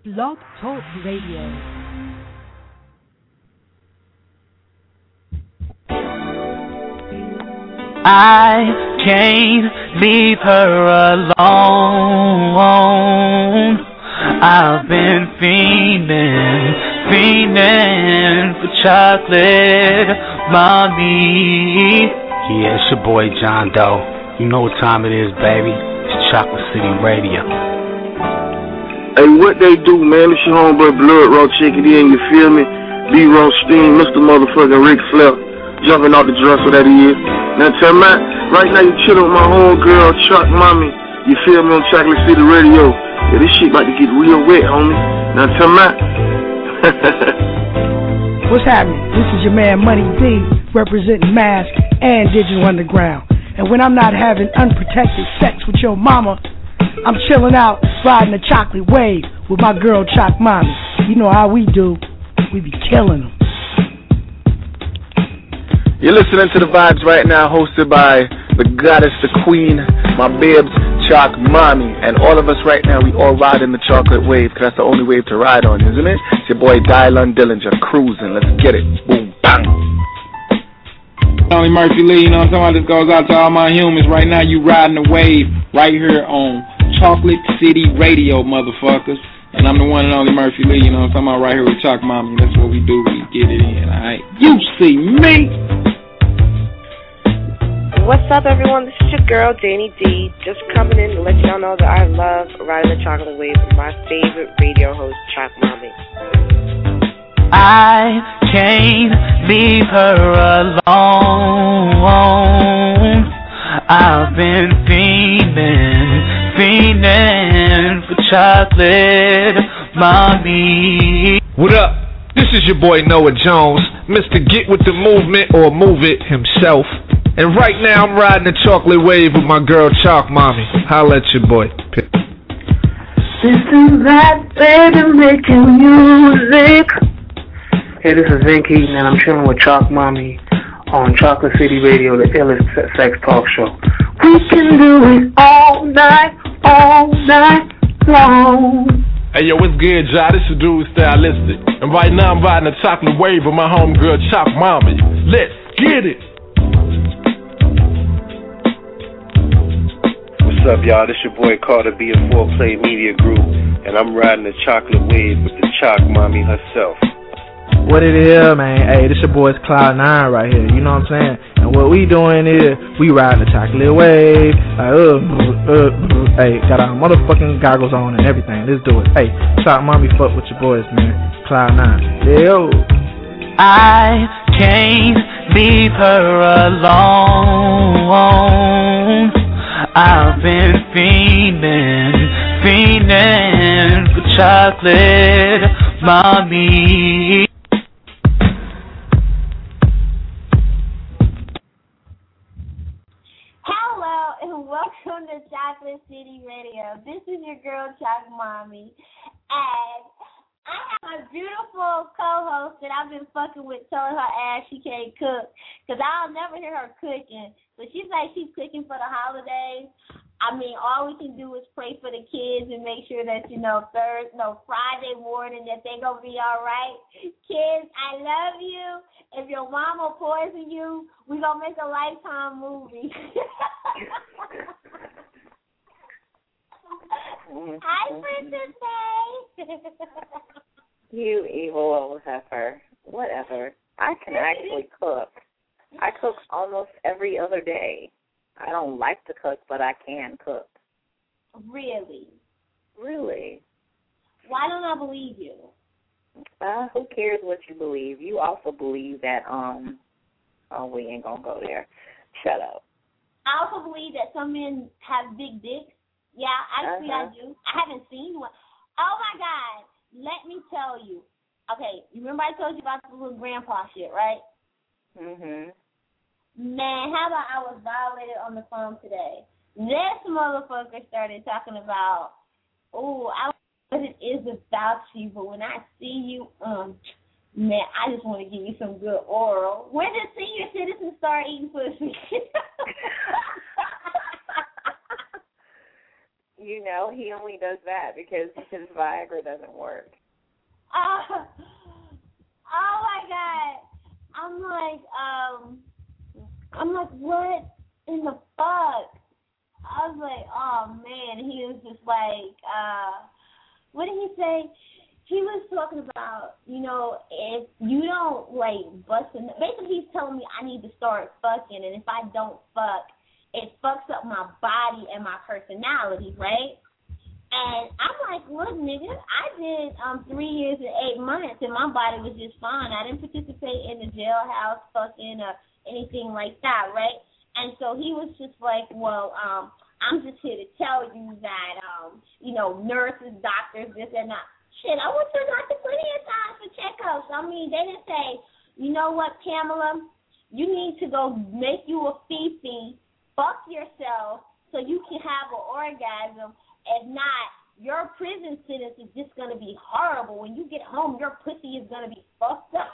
Blog Talk Radio. I can't leave her alone. I've been fiending for chocolate, mommy. Yeah, it's your boy John Doe. You know what time it is, baby. It's Chocolate City Radio. Hey, what they do, man? It's your homeboy Blood Raw. Check it in, you feel me? B-Roll Steam, Mr. Motherfucking Ric Flair. Jumping out the dresser that he is. Now tell me, right now you chillin' with my homegirl, Chuck Mommy. You feel me on Chocolate City Radio? Yeah, this shit about to get real wet, homie. Now tell me. What's happening? This is your man Money D, representing Mask and Digital Underground. And when I'm not having unprotected sex with your mama, I'm chilling out, riding the chocolate wave with my girl Choc Mommy. You know how we do. We be killing them. You're listening to The Vibes right now, hosted by the goddess, the queen, my bibs, Choc Mommy. And all of us right now, we all ride in the chocolate wave, because that's the only wave to ride on, isn't it? It's your boy Dylan Dillinger, cruising. Let's get it. Boom, bang. Tony Murphy Lee, you know what I'm talking about? This goes out to all my humans. Right now, you riding the wave right here on Chocolate City Radio, motherfuckers. And I'm the one and only Murphy Lee, you know what I'm talking about, right here with Choc Mommy. That's what we do. We get it in, alright? You see me! What's up, everyone? This is your girl, Danny D, just coming in to let y'all know that I love riding the chocolate wave with my favorite radio host, Choc Mommy. I can't leave her alone. I've been fiending for chocolate, mommy. What up? This is your boy Noah Jones, Mr. Get With The Movement, or Move It himself. And right now I'm riding the chocolate wave with my girl Choc Mommy. Holla at your boy. This is that baby making music. Hey, this is Vin Keaton, and I'm chilling with Choc Mommy on Chocolate City Radio, the illest sex talk show. We can do it all night long. Hey yo, what's good, y'all? This is Dude Stylistic, and right now I'm riding the chocolate wave with my homegirl Choc Mommy. Let's get it. What's up, y'all? This your boy Carter B of 4Play Media Group, and I'm riding the chocolate wave with the Choc Mommy herself. What it is, man? Hey, this your boy's Cloud9 right here. You know what I'm saying? And what we doing is we riding the chocolate wave. Hey, got our motherfucking goggles on and everything. Let's do it. Hey, Choc Mommy, fuck with your boys, man. Cloud9. Yo. I can't leave her alone. I've been fiending for chocolate, mommy. Hello and welcome to Chocolate City Radio. This is your girl Choc Mommy, and I have a beautiful co-host that I've been fucking with, telling her ass she can't cook, because I'll never hear her cooking. So she's like she's cooking for the holidays. I mean, all we can do is pray for the kids and make sure that, Friday morning that they going to be all right. Kids, I love you. If your mama poison you, we going to make a Lifetime movie. Hi, Princess May. You evil old heifer. Whatever. I can actually cook. I cook almost every other day. I don't like to cook, but I can cook. Really? Really? Why don't I believe you? Who cares what you believe? You also believe that, we ain't gonna go there. Shut up. I also believe that some men have big dicks. Yeah, actually I do. I haven't seen one. Oh, my God. Let me tell you. Okay, you remember I told you about the little grandpa shit, right? Mhm. Man, how about I was violated on the phone today? This motherfucker started talking about, I don't know what it is about you, but when I see you, man, I just want to give you some good oral. When did senior citizens start eating pussy? You know, he only does that because his Viagra doesn't work. Oh my God. I'm like, what in the fuck? I was like, oh man. He was just like, what did he say? He was talking about, you know, if you don't like bust in, basically he's telling me I need to start fucking, and if I don't fuck, it fucks up my body and my personality, right? And I'm like, look, nigga, I did 3 years and 8 months, and my body was just fine. I didn't participate in the jailhouse fucking or anything like that, right? And so he was just like, well, I'm just here to tell you that, you know, nurses, doctors, this and that. Shit, I went to the doctor plenty of times for checkups. I mean, they didn't say, you know what, Pamela, you need to go make you a fifi, fuck yourself, so you can have an orgasm. If not, your prison sentence is just going to be horrible. When you get home, your pussy is going to be fucked up.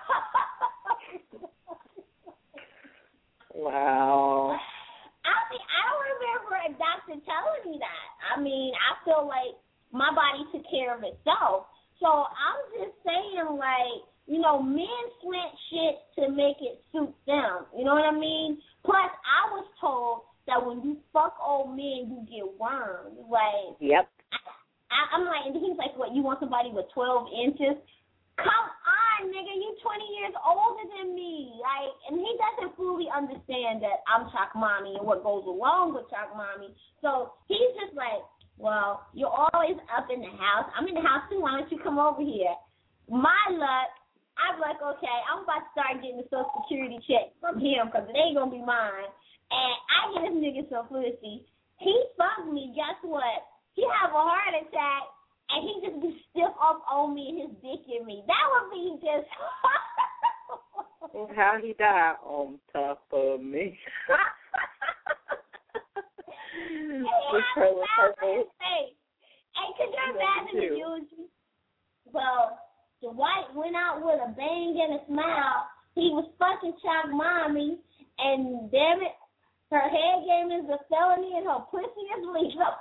Wow. I mean, I don't remember a doctor telling me that. I mean, I feel like my body took care of itself. So I'm just saying, like, you know, men slant shit to make it suit them. You know what I mean? Plus, I was told that when you fuck old men, you get worms. Like, yep. I'm like, and he's like, what, you want somebody with 12 inches? Come on, nigga, you 20 years older than me. Like, and he doesn't fully understand that I'm Chalk Mommy and what goes along with Chalk Mommy. So he's just like, well, you're always up in the house. I'm in the house too. Why don't you come over here? My luck, I'm like, okay, I'm about to start getting the Social Security check from him because it ain't going to be mine. And I get this nigga some pussy. He fucked me. Guess what? He have a heart attack, and he just be stiff up on me and his dick in me. That would be just... How he died on top of me. Hey, could you imagine if you was... Well, the white went out with a bang and a smile. He was fucking Chalk Mommy, and damn it, her head game is a felony and her pussy is legal.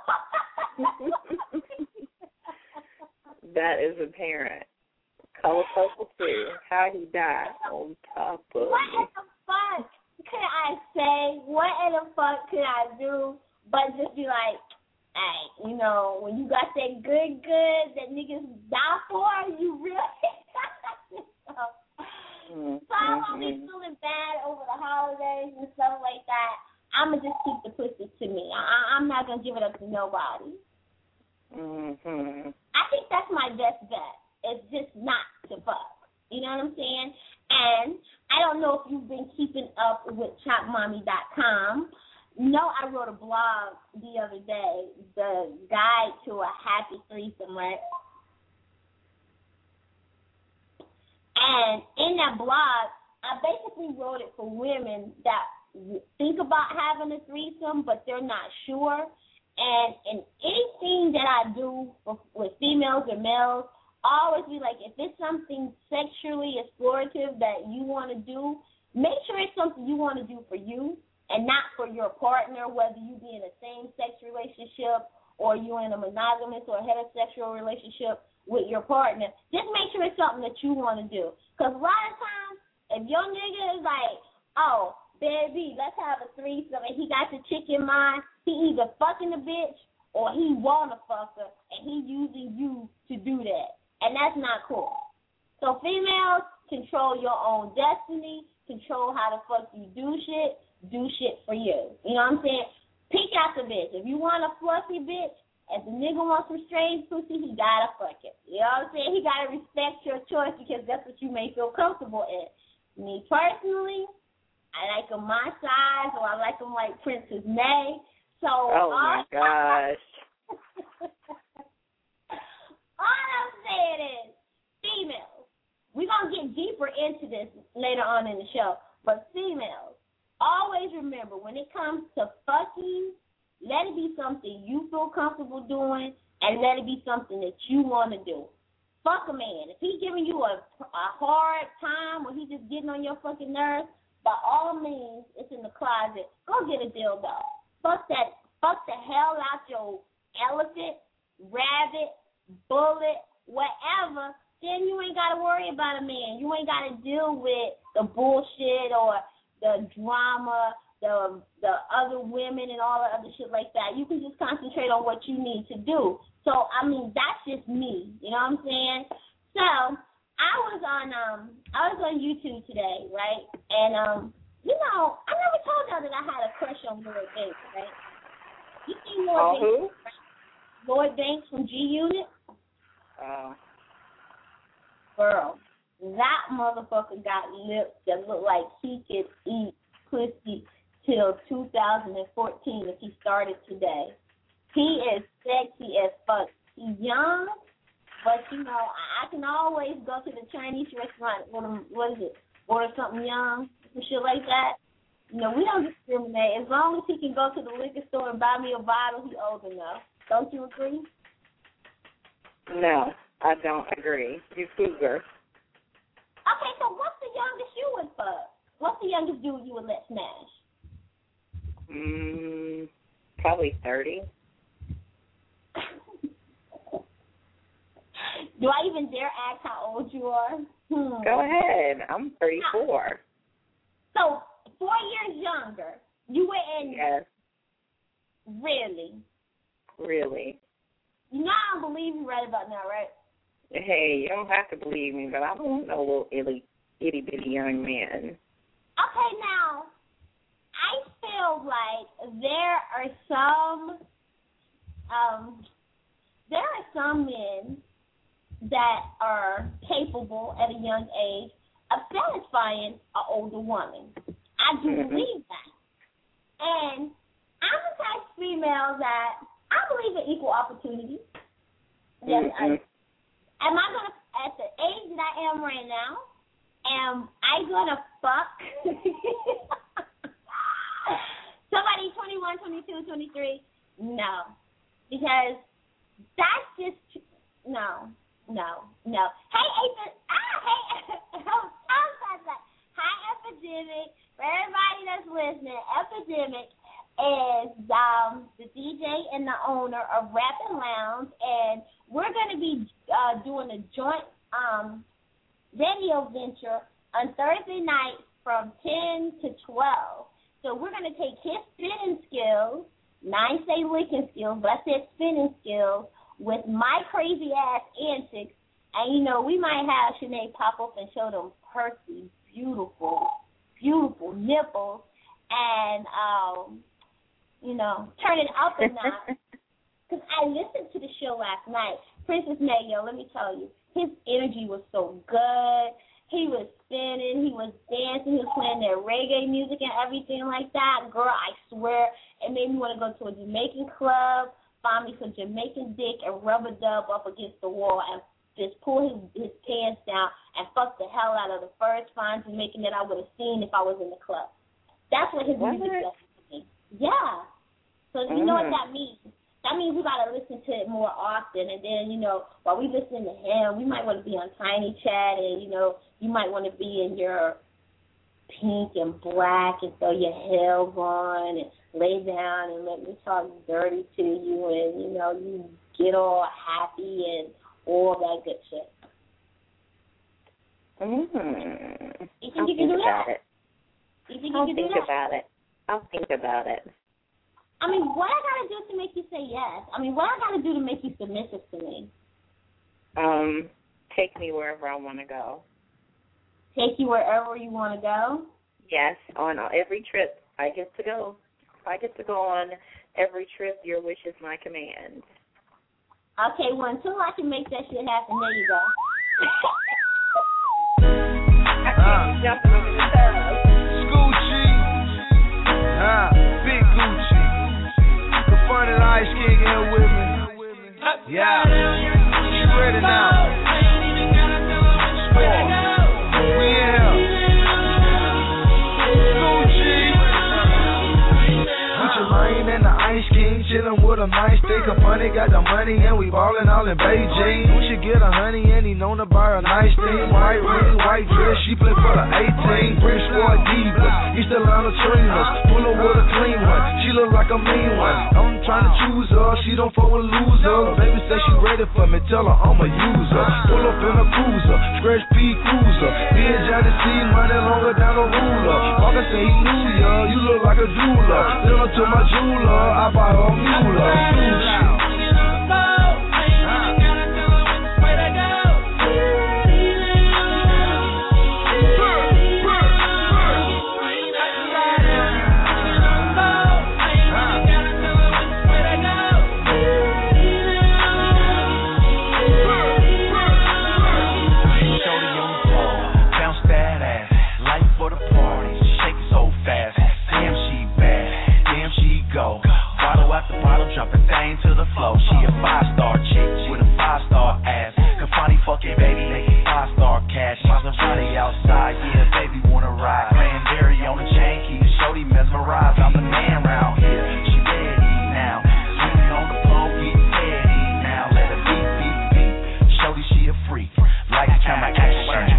That is apparent. Color Purple too. How he died on top of What in the fuck could I say? What in the fuck could I do but just be like, hey, you know, when you got that good that niggas die for, you really So I won't be feeling bad over the holidays and stuff like that. I'm going to just keep the pussy to me. I'm not going to give it up to nobody. I think that's my best bet. It's just not to fuck. You know what I'm saying? And I don't know if you've been keeping up with ChalkMommy.com. No, I wrote a blog the other day, the guide to a happy threesome, right? And in that blog, I basically wrote it for women that think about having a threesome, but they're not sure. And in anything that I do with females or males, I always be like, if it's something sexually explorative that you want to do, make sure it's something you want to do for you and not for your partner, whether you be in a same-sex relationship or you in a monogamous or heterosexual relationship with your partner. Just make sure it's something that you want to do. Because a lot of times, if your nigga is like, oh, baby, let's have a threesome, and he got the chick in mind, he either fucking the bitch or he wanna fuck her, and he using you to do that. And that's not cool. So females, control your own destiny, control how the fuck you do shit for you. You know what I'm saying? Pick out the bitch. If you want a fluffy bitch, if the nigga wants some strange pussy, he gotta fuck it. You know what I'm saying? He gotta respect your choice because that's what you may feel comfortable in. Me personally, I like them my size, or I like them like Princess May. So, oh my gosh. All I'm saying is, females, we're going to get deeper into this later on in the show, but females, always remember, when it comes to fucking, let it be something you feel comfortable doing, and let it be something that you want to do. Fuck a man. If he's giving you a hard time, or he's just getting on your fucking nerves, by all means, it's in the closet. Go get a dildo. Fuck the hell out your elephant, rabbit, bullet, whatever, then you ain't got to worry about a man. You ain't got to deal with the bullshit or the drama, the other women and all the other shit like that. You can just concentrate on what you need to do. So, I mean, that's just me. You know what I'm saying? So, I was on YouTube today, right? And, you know, I never told y'all that I had a crush on Lloyd Banks, right? You seen Lloyd Banks? Who? Lloyd Banks from G-Unit? Girl, that motherfucker got lips that look like he could eat pussy till 2014 if he started today. He is sexy as fuck. He's young, but, you know, I can always go to the Chinese restaurant, order something young, and shit like that. You know, we don't discriminate. As long as he can go to the liquor store and buy me a bottle, he's old enough. Don't you agree? No, I don't agree. You cougar. Okay, so what's the youngest you would fuck? What's the youngest dude you would let smash? Probably 30. Do I even dare ask how old you are? Go ahead. I'm 34. So, 4 years younger. You were in... Yes. Really? Really. You know I don't believe you right about now, right? Hey, you don't have to believe me, but I don't want no little itty-bitty young man. Okay, now, I feel like there are some men that are capable at a young age of satisfying an older woman. I do believe that. And I'm the type of female that I believe in equal opportunity. Yes, am I going to, at the age that I am right now, am I going to fuck somebody 21, 22, 23? No. Because that's just, no. Hey, Hi, Epidemic. For everybody that's listening, Epidemic is the DJ and the owner of Rapping Lounge, and we're going to be doing a joint radio venture on Thursday night from 10 to 12. So we're going to take his spinning skills, I say licking skills, but I said spinning skills, with my crazy-ass antics, and, you know, we might have Sinead pop up and show them perky, beautiful nipples, and, you know, turn it up a notch. Because I listened to the show last night. Princess Mayo, let me tell you, his energy was so good. He was spinning, he was dancing, he was playing that reggae music and everything like that. Girl, I swear, it made me want to go to a Jamaican club, find me some Jamaican dick and rub a dub up against the wall and just pull his pants down and fuck the hell out of the first fine Jamaican that I would have seen if I was in the club. That's what his music does to me. Yeah. So you know what that means. That means we got to listen to it more often. And then, you know, while we listen to him, we might want to be on Tiny Chat, and, you know, you might want to be in your pink and black and throw your heels on and lay down and let me talk dirty to you, and, you know, you get all happy and all that good shit. You think you can do that? You think you can do that? I'll think about it. I mean, what I got to do to make you say yes? I mean, what I got to do to make you submissive to me? Take me wherever I want to go. Take you wherever you want to go? Yes, on every trip I get to go. I get to go on every trip. Your wish is my command. Okay, well, until I can make that shit happen, there you go. I can't be jumping over the tub. Scoochie. Big Gucci. The fun and Ice King here with me. Yeah. You ready now? Sport. We in here. Gucci. Gucci Mane and the Ice King chillin' with a them nice, think of funny, got the money, and we ballin' all in Beijing. We should get a honey, and he known to buy a nice thing. White ring, white dress, she play for the 18. British Squad Diva, East Atlanta Trinas, pull her with a clean one, she look like a mean one. I'm trying to choose her, she don't fuck with losers. Baby say she ready for me, tell her I'm a user. Pull up in a cruiser, Scratch P Cruiser. Me and Johnny C, money longer down the ruler. Walker say he knew ya, you look like a jeweler. Then I took my jeweler, I buy her a mule. Jumping thing to the flow. She a 5-star chick with a 5-star ass. Kafani fuck it, baby, make it 5-star cash. Maserati outside, yeah, baby wanna ride. Cranberry on the chain, keep the shorty mesmerized. I'm the man round here. She ready now. Swinging on the pole, getting steady now. Let her beat, beat, beat. Shorty, she a freak. Like a camera action.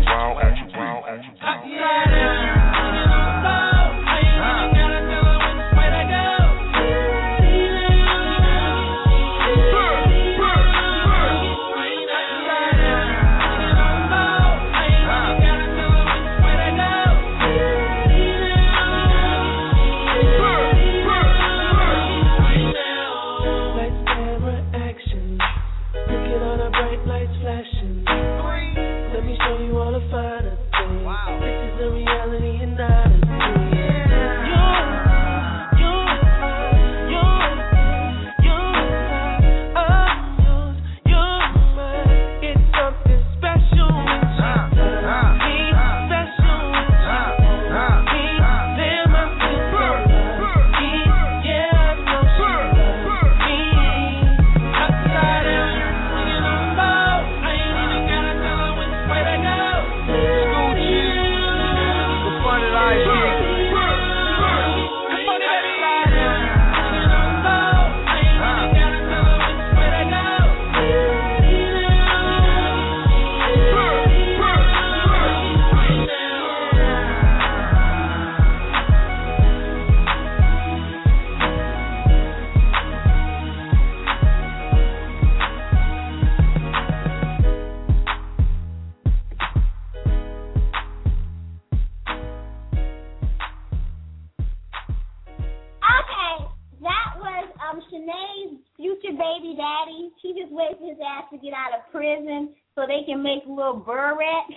Shanae's future baby daddy, she just waits for his ass to get out of prison so they can make little burr rats.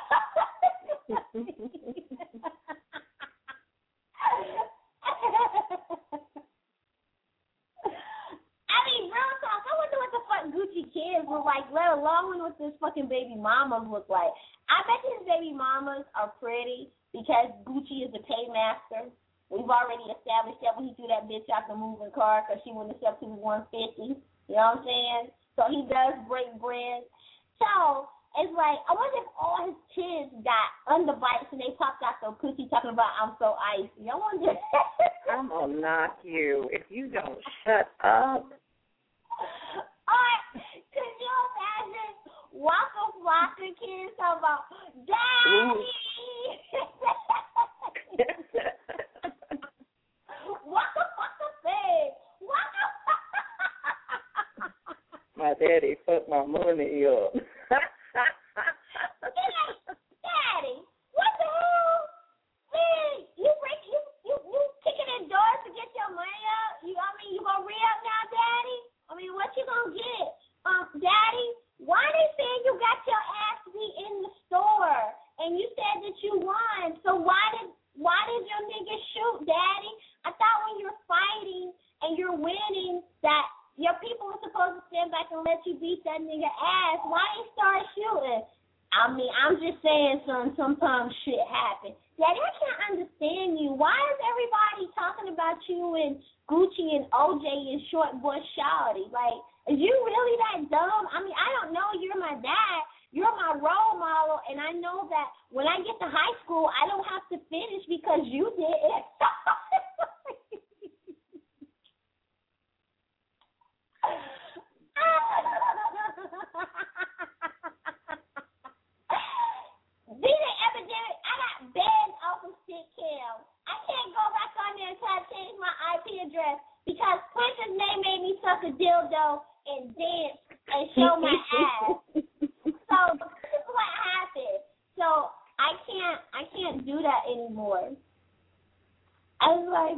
I mean, real talk, I wonder what the fuck Gucci kids look like, let alone what this fucking baby mamas look like. I bet his baby mamas are pretty because Gucci is a paymaster. We've already established that when he threw that bitch out the moving car because she wouldn't accept his 150. You know what I'm saying? So he does break bread. So it's like, I wonder if all his kids got underbites and they popped out their pussy talking about I'm so icy. I wonder. I'm going to knock you if you don't shut up. Could you imagine Waka Flocka kids talking about Daddy? Waka Flocka thing. My daddy fucked my money up. Daddy, what the hell? Man, you kicking in doors to get your money up? You gonna re-up now, Daddy? What you gonna get? Daddy, why they saying you got your ass beat in the store and you said that you won? So why did your nigga shoot, Daddy? I thought when you're fighting and you're winning that your people are supposed to stand back and let you beat that nigga ass. Why you start shooting? I'm just saying, son, sometimes shit happens. Daddy, I can't understand you. Why is everybody talking about you and Gucci and OJ and Short Bush Shawty? Like, is you really that dumb? I don't know. You're my dad. You're my role model, and I know that when I get to high school, I don't have to finish because you did it. anymore. I was like,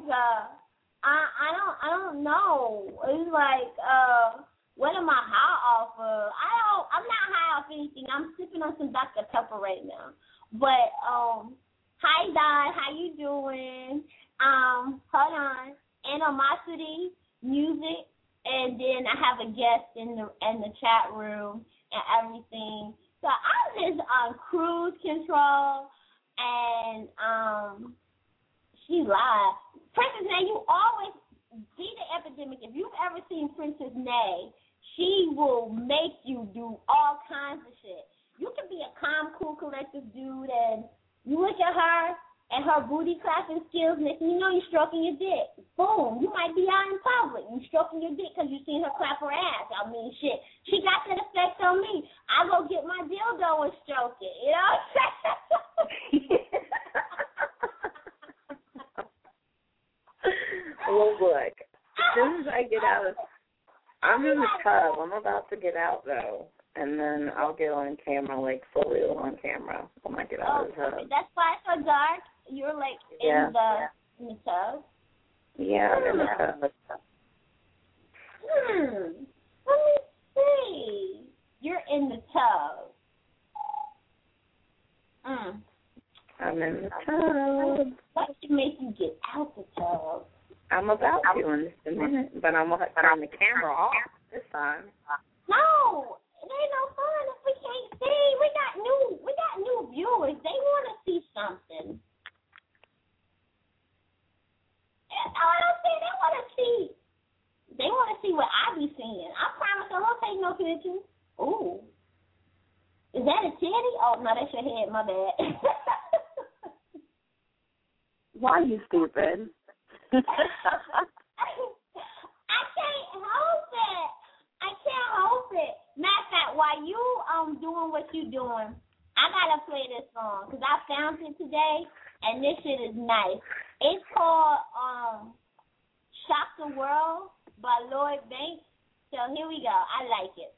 I don't know. It's like, what am I high off of? I'm not high off anything. I'm sipping on some Dr. Pepper right now. But hi Don, how you doing? Hold on. Animosity, music, and then I have a guest in the chat room and everything. So I'm just on cruise control, and she lied. Princess Nay, you always be the epidemic. If you've ever seen Princess Nay, she will make you do all kinds of shit. You can be a calm, cool, collective dude, and you look at her and her booty clapping skills, and you know you're stroking your dick. Boom, you might be out in public. You stroking your dick because you seen her clap her ass. I mean, shit, she got that effect on me. I go get my dildo and stroke it, you know? Well, look, as soon as I get out of, I'm in the tub. I'm about to get out, though, and then I'll get on camera, like fully on camera when I get out of the tub. That's why it's so dark. You're like in the tub. Yeah, I'm in the tub. Let me see. You're in the tub. I'm in the tub. What should make you get out the tub? I'm about to in just a minute, but I'm going to turn the camera off this time. No, it ain't no fun if we can't see. We got new viewers. They want to see something. That's all I'm saying. They want to see what I be seeing. I promise I won't take no pictures. Ooh. Is that a titty? Oh, no, that's your head. My bad. Why are you stupid? I can't help it. Matter of fact, while you doing what you doing, I gotta play this song because I found it today, and this shit is nice. It's called "Shock the World" by Lloyd Banks. So here we go. I like it.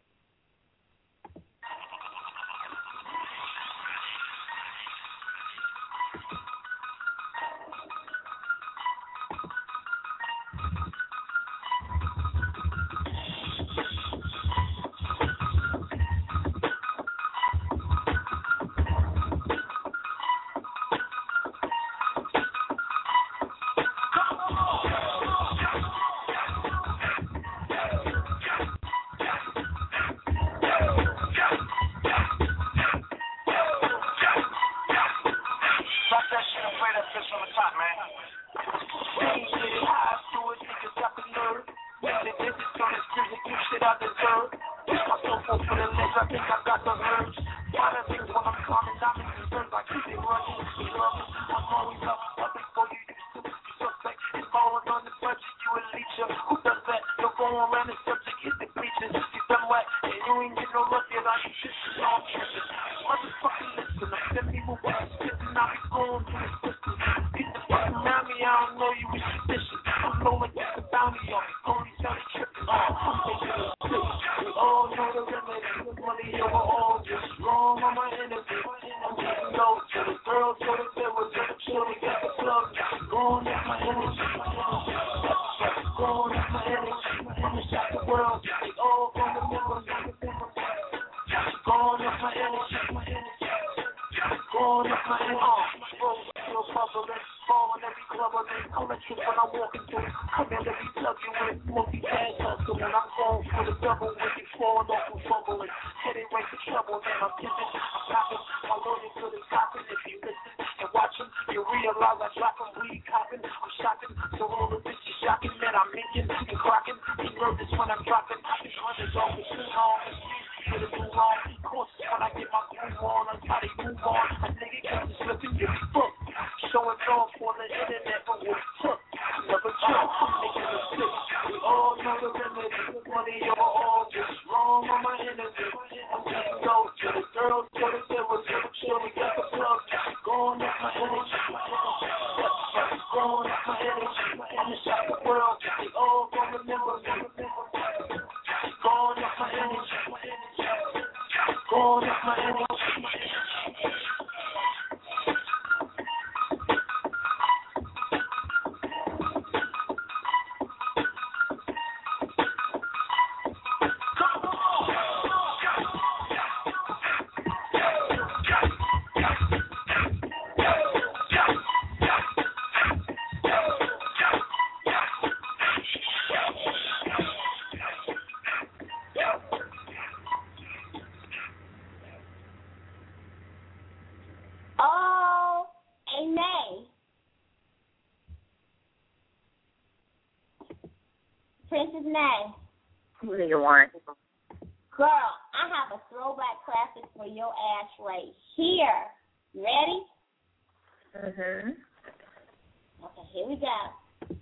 What's his name? Who do you want? Girl, I have a throwback classic for your ass right here. Ready? Mhm. Okay, here we go.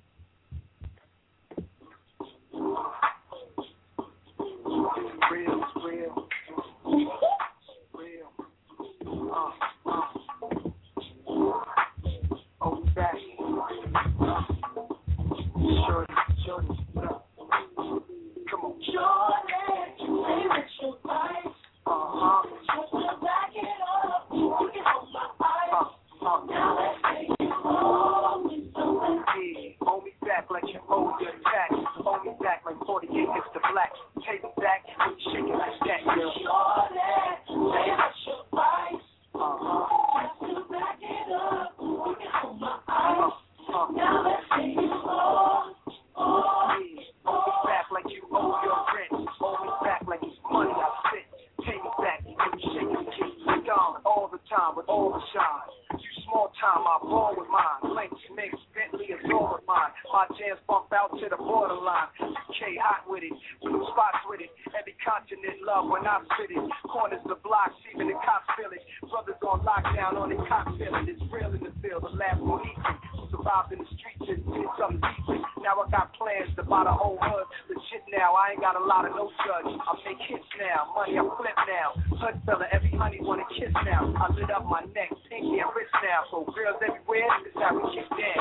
Real. Oh, back. Shorty, come on. Shorty, say what you like. Just to back it up, you can hold my eyes. Now let's take it home with something. Yeah, hold me back like you owe your tax. Hold me back like 40 acres to black. Take me back when you shake it like that, girl. Shorty, say what you like. Just to back it up, you can hold my eyes. Now let's take it home. Hold me back like you owe your rent. Hold me back like it's money I spent. Take me back when you shake it, keep me gone all the time with all the shine. You small time, I ball with mine. Links, mix, Bentley is all of mine. My jams bump out to the borderline. UK hot with it, blue spots with it. Every continent love when I spit it. Corners the blocks, even the cops feel it. Brothers on lockdown on the cops feeling. It's real in the field, the last one eating. Survived in the streets and did something decent. Now I got plans to buy the whole hood. Legit now, I ain't got a lot of no judge. I make hits now, money I flip now. Hood fella, every honey wanna kiss now. I lit up my neck, pinky and wrist now. So girls everywhere, this how we get down.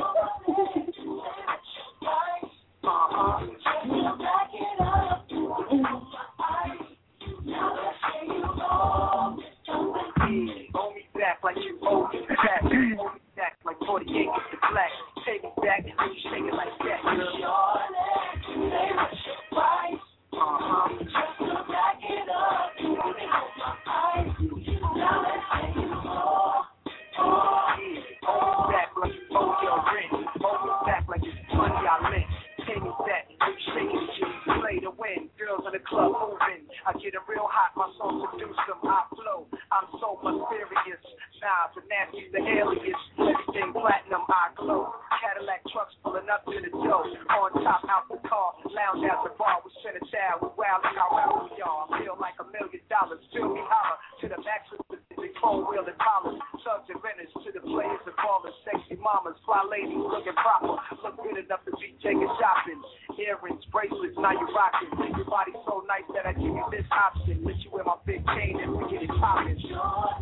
Back it up, in my eyes. Now let's take it home. Hold me back like you owe me back. Hold me back like 40 acres to black. Take me back when you shake it like that, girl. Say what's your price? Just to back it up, you can hold my eyes. Now let's take it home. Hold me back like you owe your rent. Hold me back like it's money I lent. Take me back when you shake it, you play to win. Girls in the club moving. I get it real hot, my song seduce them. I flow, I'm so mysterious. Nah, the nasty, the alias. Everything platinum, I glow. Cadillac trucks pulling up to the door. On top, out the car. Lounge at the bar. We send a child. We wild and how we are. I feel like $1 million. Feel me holler to the max with the four-wheel and collars. Subs and renters to the players and ballers. Sexy mamas, fly ladies looking proper. Look good enough to be taking shopping. Earrings, bracelets, now you rocking. Your body's so nice that I give you this option. Let you wear my big chain and we get it poppin'. Just to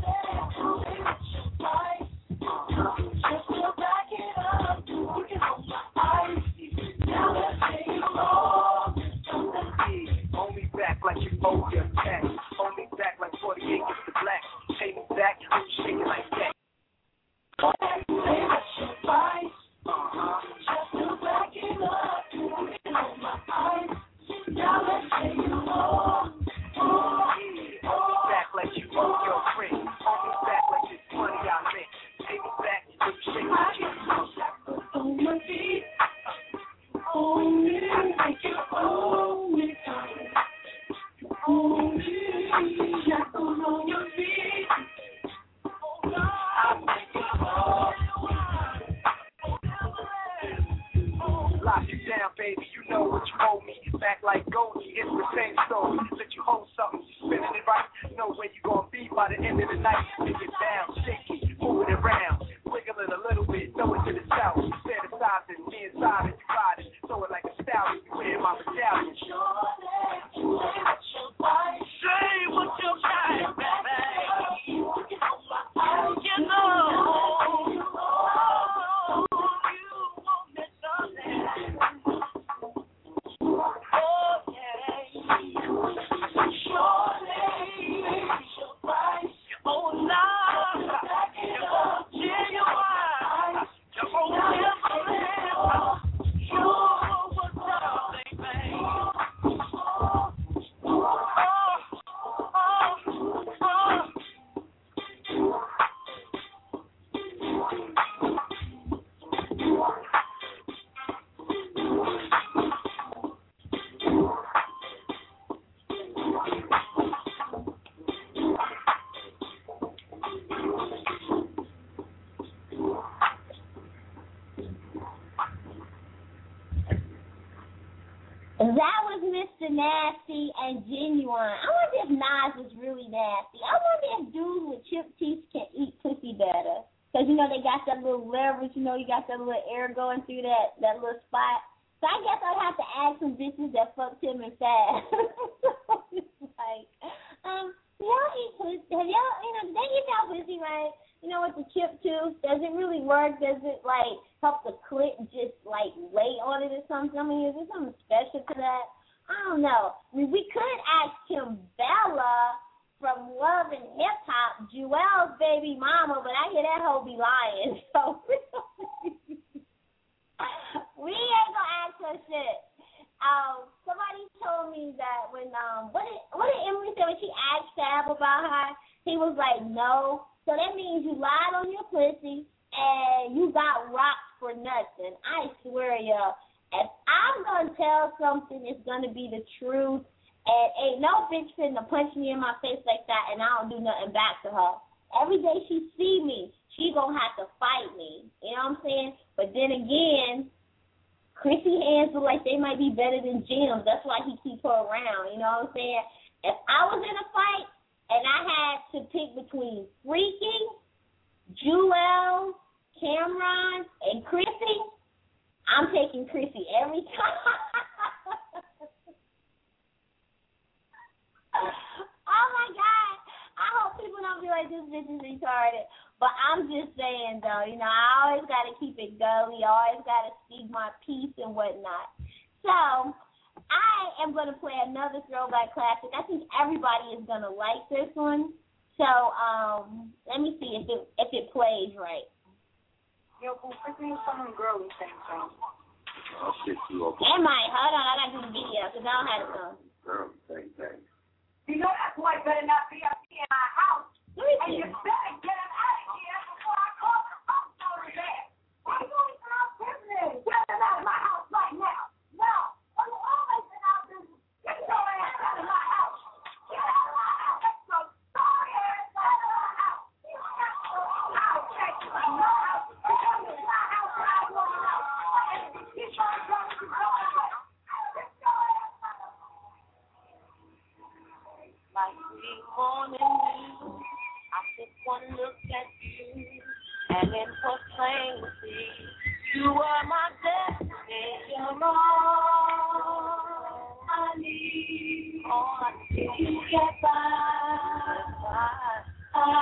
back it up, you can hold my eyes. Now let's take it home. Hold me back like you owe your tax. Hold me back like 40 acres to black. Take me back when you shake it like that. Say what's your price? Just to back it up, you can hold my eyes. Now let's take it home. Hold me back like you owe your rent. Hold me back like it's money I lent. Take me back when you shake it. On my feet, hold me, make it hold me tight. Hold me, shackles on your feet. I make it hard. Lock you down, baby. You know what you owe me. Back like Goldie, it's the same story. Let you hold something, you spinning it right. Know where you gonna be by the end of the night. Take it down, shake it, move it around, wiggle it a little bit, throw it to the south. Fantasizing, me inside and you ride it. Throw it like a stallion, you wear my medallion. Say what's your price, baby. You know. Oh, now. extra nasty and genuine. I wonder if Nas was really nasty. I wonder if dudes with chipped teeth can eat pussy better. Because, you know, they got that little leverage, you know, you got that little air going through that little spot. So I guess I'd have to ask some bitches that fucked him and fast. It's like, y'all eat pussy? Have y'all, you know, did they eat y'all pussy, right? You know, with the chip tooth, does it really work? Does it, like, help the clit just, like, lay on it or something? I mean, is there something special to that? I don't know. I mean, we could ask Kim Bella from Love and Hip Hop, Jewel's baby mama, but I hear that hoe be lying, so we ain't gonna ask her shit. Somebody told me that when what did Emily say when she asked Fab about her? He was like, no. So that means you lied on your pussy and you got rocked for nothing. I swear, y'all, if I'm gonna tell something, it's gonna be the truth. And ain't no bitch finna punch me in my face like that and I don't do nothing back to her. Every day she see me, she gonna have to fight me. You know what I'm saying? But then again, Chrissy hands look like they might be better than Jim's. That's why he keep her around. You know what I'm saying? If I was in a fight and I had to pick between Freaky, Jewel, Cameron, and Chrissy, I'm taking Chrissy every time. Oh my God. I hope people don't be like, this bitch is retarded. But I'm just saying, though, you know, I always got to keep it gully. I always got to speak my piece and whatnot. So I am going to play another throwback classic. I think everybody is going to like this one. So let me see if it plays right. Yo, boo, what's the name of some girly thing? I'll shit you up. Hold on, I got to do the video because I don't have it on. Girly thing. You know that boy better not be up here in my house. Let me And see. you better get him out of here before I call the cops over there. Why you going to our business? Get him out of my house right now. No. I'm always in our business. Get your ass out of my house. Get out of my house. Get your sorry ass out of my house. I'll take you from my house. Come to my house and I won't know. Get your ass out of my house. Like sweet morning dew, I took one look at you, and it was plain to see you are my destiny. You're all I need. All I need to get by.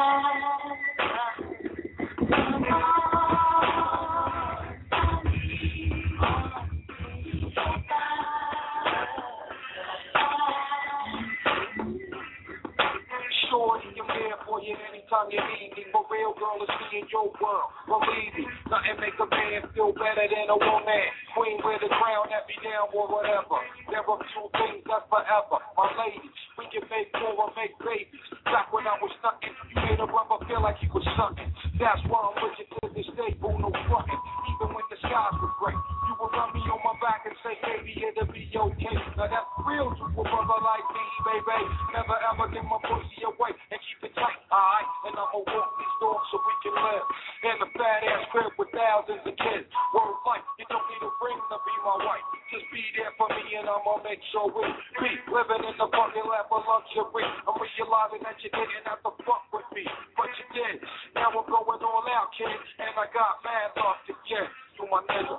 Shorty, I'm there for you anytime you need me. For real, girl, it's me in your world. Believe me, nothing make a man feel better than a woman. Queen with a crown, that be down or whatever. There are two things that's forever. My lady, we can make more or make babies. Back when I was nothing, you made a rubber feel like he was something. That's why I'm with you to this day, boo, no frontin'. Even when the skies were gray, you would rub me on my back and say, baby, it'll be okay. Now that's real to a brother like me, baby. Never ever give my pussy away and keep it tight, alright? And I'ma walk these doors so we can live in a fat ass crib with thousands of kids. Word life, you don't need a ring to be my wife. Just be there for me and I'ma make sure we be living in the fucking lap of luxury. I'm realizing that you didn't have to fuck with me, but you did. Now I'm going all out, kid, and I got mad off to get you, my nigga.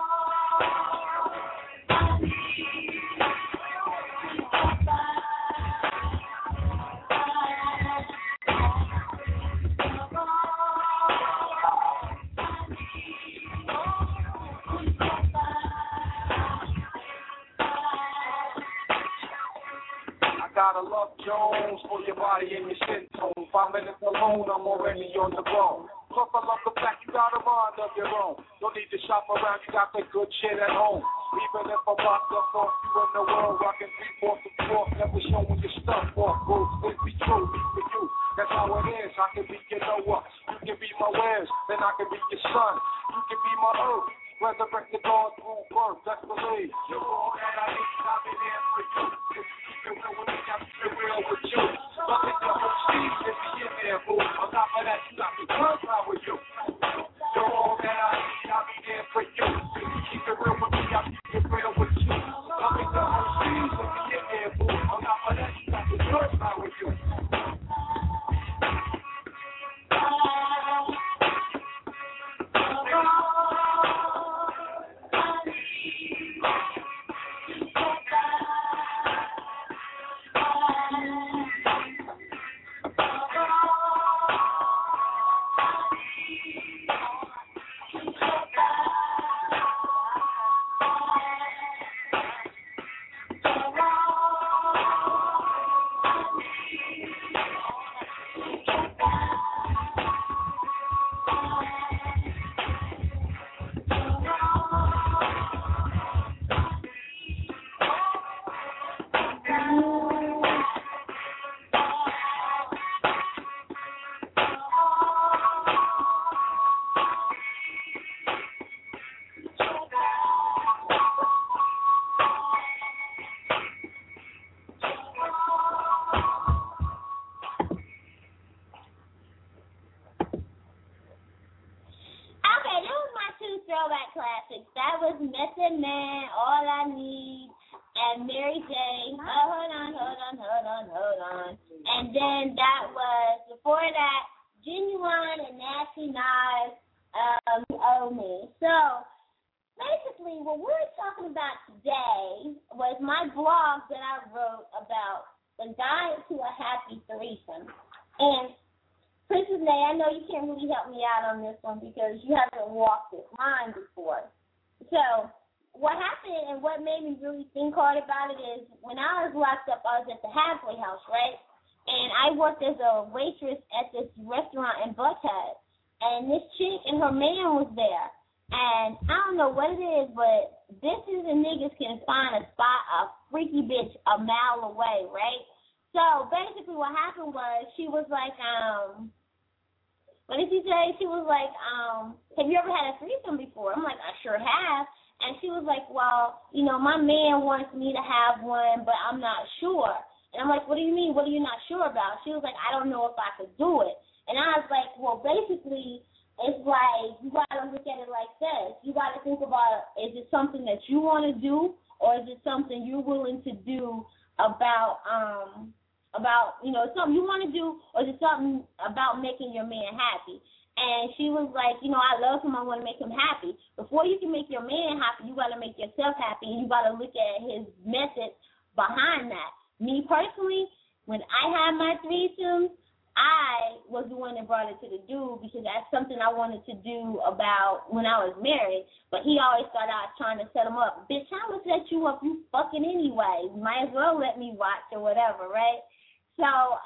Gotta love Jones for your body and your skin tone. 5 minutes alone, I'm already on the bone. Plus, I love the fact you got a mind of your own. Don't need to shop around, you got the good shit at home. Even if I'm locked up off you in the world, rockin' 3/4 to 4, never showing your stuff off, bro. It be true, be for you. That's how it is. I can be your Noah, you can be my Wes, then I can be your son. You can be my earth. Resurrect the God through birth, that's believe. You're all that I need, I'll be there for you. Keep it real with me, I'm keep it real with you. Nothing to hold Steve, if you in there, boo. On top of that, you got me close out with you. You're all that I need, I'll be there for you. Keep it real with me, I'm keep it real with you. Nothing to hold Steve, if you in classics. That was Method Man, All I Need, and Mary J. Hold on. And then that was, before that, Genuine and Nasty Knives, Owe Me. So, basically, what we're talking about today was my blog that I wrote about the guide to a happy threesome. And Princess Nay, I know you can't really help me out on this one because you haven't walked this line before. So what happened and what made me really think hard about it is when I was locked up, I was at the halfway house, right? And I worked as a waitress at this restaurant in Buckhead. And this chick and her man was there. And I don't know what it is, but bitches and niggas can find a spot, a freaky bitch a mile away, right? So basically what happened was she was like, what did she say? She was like, have you ever had a threesome before? I'm like, I sure have. And she was like, well, you know, my man wants me to have one, but I'm not sure. And I'm like, what do you mean? What are you not sure about? She was like, I don't know if I could do it. And I was like, well, basically, it's like you got to look at it like this. You got to think about, is it something that you want to do, or is it something you're willing to do about, you know, something you want to do, or is it something about making your man happy? And she was like, you know, I love him. I want to make him happy. Before you can make your man happy, you got to make yourself happy, and you got to look at his method behind that. Me personally, when I had my threesomes, I was the one that brought it to the dude because that's something I wanted to do about when I was married. But he always thought I was trying to set him up. Bitch, I'm going to set you up. You fucking anyway. Might as well let me watch or whatever, right? So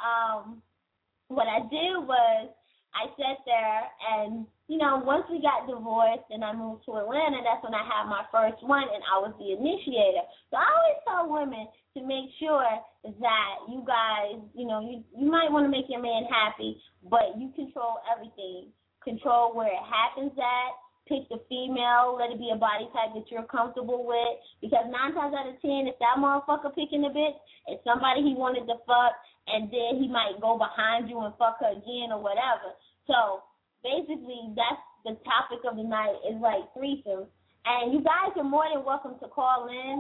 what I did was I sat there and, you know, once we got divorced and I moved to Atlanta, that's when I had my first one and I was the initiator. So I always tell women to make sure that you guys, you know, you might want to make your man happy, but you control everything. Control where it happens at. Pick the female. Let it be a body type that you're comfortable with. Because 9 times out of 10, if that motherfucker picking a bitch, it's somebody he wanted to fuck, and then he might go behind you and fuck her again or whatever. So basically, that's the topic of the night is like threesomes. And you guys are more than welcome to call in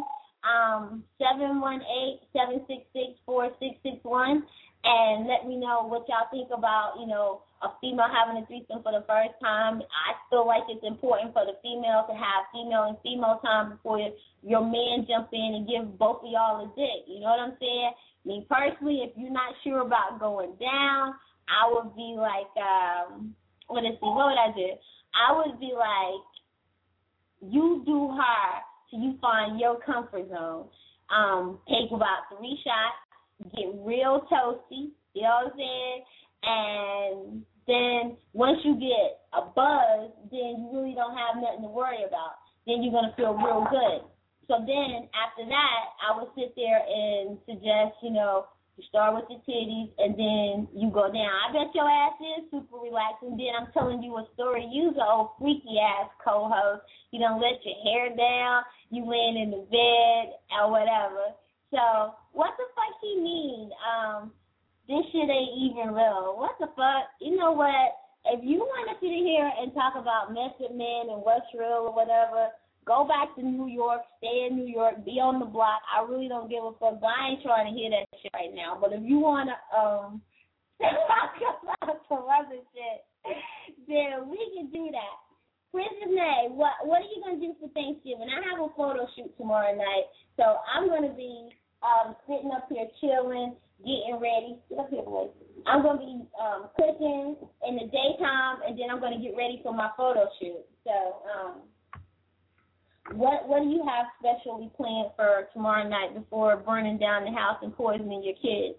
718-766-4661 and let me know what y'all think about, you know, a female having a threesome for the first time. I feel like it's important for the female to have female and female time before your man jump in and give both of y'all a dick. You know what I'm saying? Me personally, if you're not sure about going down, I would be like, what would I do? I would be like, you do her till you find your comfort zone. Take about 3 shots, get real toasty, you know what I'm saying? And then once you get a buzz, then you really don't have nothing to worry about. Then you're going to feel real good. So then after that, I would sit there and suggest, you know, you start with the titties, and then you go down. I bet your ass is super relaxed, and then I'm telling you a story. You's an old freaky-ass co-host. You don't let your hair down. You laying in the bed or whatever. So what the fuck he mean? This shit ain't even real. What the fuck? You know what? If you want to sit here and talk about Method Man and what's real or whatever, go back to New York, stay in New York, be on the block. I really don't give a fuck, but I ain't trying to hear that shit right now. But if you want to talk about some other shit, then we can do that. Princess Nay, what are you going to do for Thanksgiving? I have a photo shoot tomorrow night, so I'm going to be sitting up here chilling, getting ready. Get up here, boy. I'm going to be cooking in the daytime, and then I'm going to get ready for my photo shoot. So, What do you have specially planned for tomorrow night before burning down the house and poisoning your kids?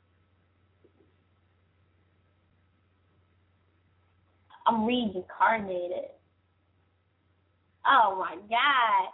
I'm reincarnated. Oh my God.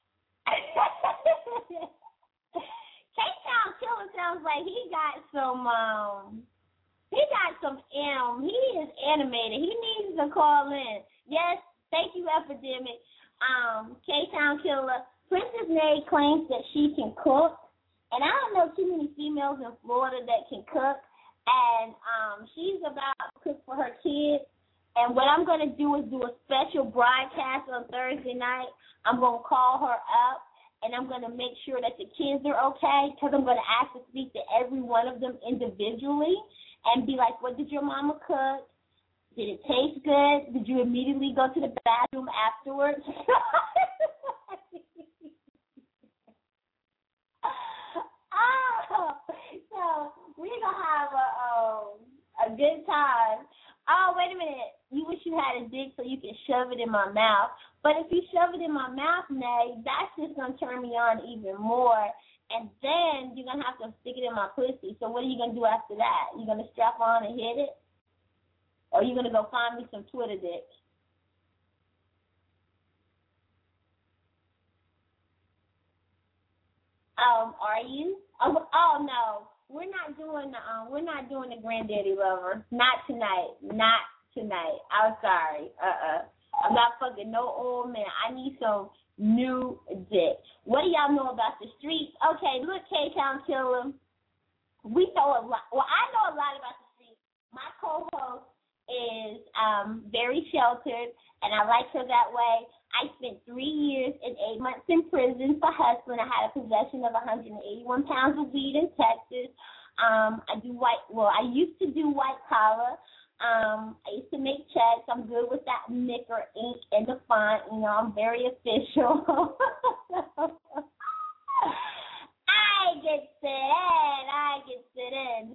K-Town Killer sounds like he got some he is animated. He needs to call in. Yes, thank you, Epidemic. K-Town Killer, Princess Nay claims that she can cook, and I don't know too many females in Florida that can cook, and she's about to cook for her kids, And what I'm going to do is do a special broadcast on Thursday night. I'm going to call her up, and I'm going to make sure that the kids are okay, because I'm going to ask to speak to every one of them individually and be like, what did your mama cook? Did it taste good? Did you immediately go to the bathroom afterwards? So we're going to have a good time. Oh, wait a minute. You wish you had a dick so you can shove it in my mouth. But if you shove it in my mouth, Nay, that's just going to turn me on even more. And then you're going to have to stick it in my pussy. So what are you going to do after that? You going to strap on and hit it? Or are you going to go find me some Twitter dick? Are you? Oh no. We're not doing the granddaddy lover. Not tonight. Not tonight. I'm sorry. I'm not fucking no old man. I need some new dick. What do y'all know about the streets? Okay, look, K-Town Killer. We know a lot. Well, I know a lot about the streets. My co-host is very sheltered, and I like her that way. I spent 3 years and 8 months in prison for hustling. I had a possession of 181 pounds of weed in Texas. I used to do white collar. I used to make checks. I'm good with that nicker ink and the font. You know, I'm very official. I get sit in.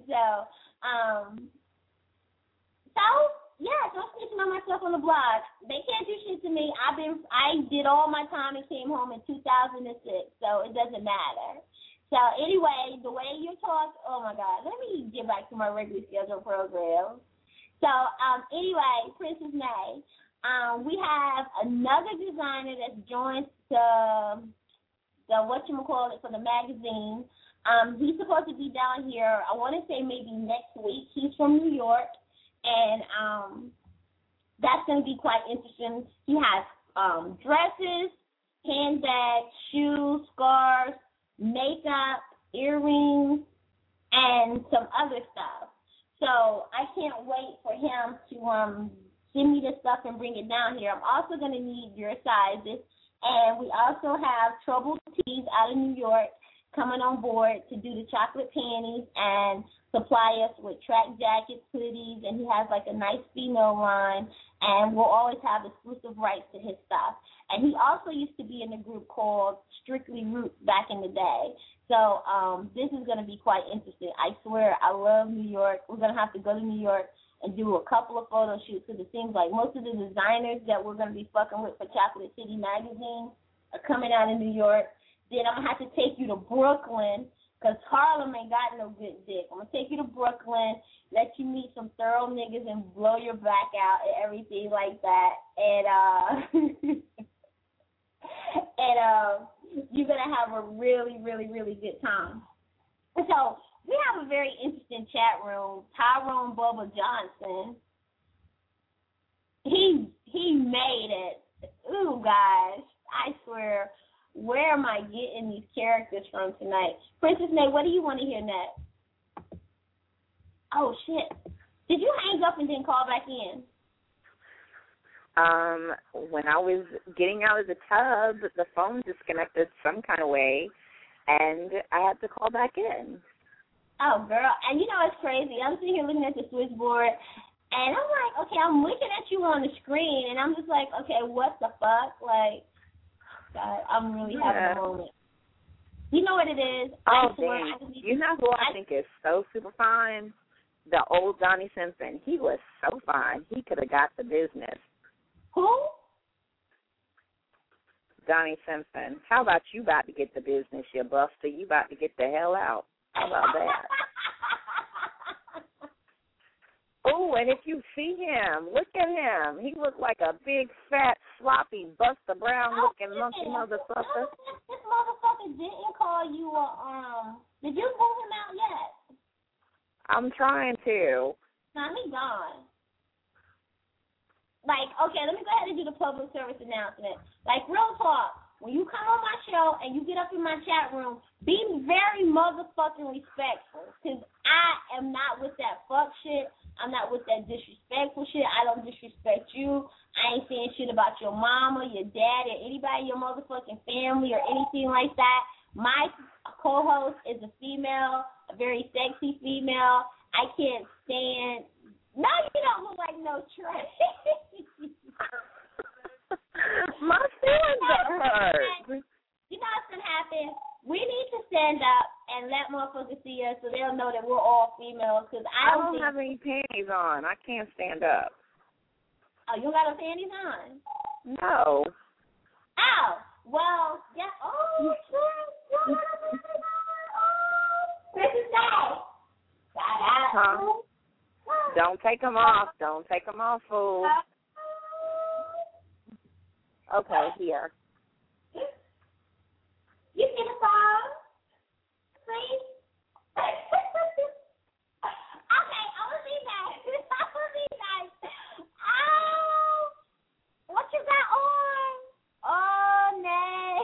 Yeah, don't snitching on myself on the blog. They can't do shit to me. I did all my time and came home in 2006, so it doesn't matter. So anyway, the way you talk, oh my God, let me get back to my regularly scheduled program. So anyway, Princess May, we have another designer that's joined the whatchamacallit for the magazine. He's supposed to be down here, I want to say maybe next week. He's from New York. And that's going to be quite interesting. He has dresses, handbags, shoes, scarves, makeup, earrings, and some other stuff. So I can't wait for him to send me the stuff and bring it down here. I'm also going to need your sizes. And we also have Trouble Tees out of New York coming on board to do the chocolate panties and supply us with track jackets, hoodies, and he has like a nice female line, and we'll always have exclusive rights to his stuff. And he also used to be in a group called Strictly Roots back in the day. So this is going to be quite interesting. I swear, I love New York. We're going to have to go to New York and do a couple of photo shoots, because it seems like most of the designers that we're going to be fucking with for Chocolate City Magazine are coming out of New York. Then I'm going to have to take you to Brooklyn, because Harlem ain't got no good dick. I'm going to take you to Brooklyn, let you meet some thorough niggas and blow your back out and everything like that. And you're going to have a really, really, really good time. So we have a very interesting chat room. Tyrone Bubba Johnson, he made it. Ooh, guys, I swear. Where am I getting these characters from tonight? Princess May, what do you want to hear next? Oh, shit. Did you hang up and then call back in? When I was getting out of the tub, the phone disconnected some kind of way, and I had to call back in. Oh, girl. And you know what's crazy? I'm sitting here looking at the switchboard, and I'm like, okay, I'm looking at you on the screen, and I'm just like, okay, what the fuck? Like, God, I'm really having a moment. You know what it is? Oh, dang. You know who I think is so super fine? The old Donnie Simpson. He was so fine. He could have got the business. Who? Donnie Simpson. How about you about to get the business, you buster? You about to get the hell out. How about that? Oh, and if you see him, look at him. He looked like a big, fat, sloppy, Buster Brown-looking monkey motherfucker. This motherfucker didn't call you did you pull him out yet? I'm trying to. Nah, he gone. Like, okay, let me go ahead and do the public service announcement. Like, real talk, when you come on my show and you get up in my chat room, be very motherfucking respectful, because I am not with that fuck shit. I'm not with that disrespect. disrespectful shit. I don't disrespect you. I ain't saying shit about your mama, your dad, or anybody in your motherfucking family or anything like that. My co-host is a female, a very sexy female. I can't stand. No, you don't look like no Trey. My feelings are hurt. You know what's gonna happen? We need to stand up and let motherfuckers see us so they'll know that we're all females. Cause I don't have any panties on. I can't stand up. Oh, you don't got no panties on? No. Ow. Well, yeah. Oh, shit. This is nice. Huh? Don't take them off. Don't take them off, fool. Okay, here. You see the song? Please? Okay, I'm going to be nice. I'm going to be nice. Oh, what you got on? Oh, nay.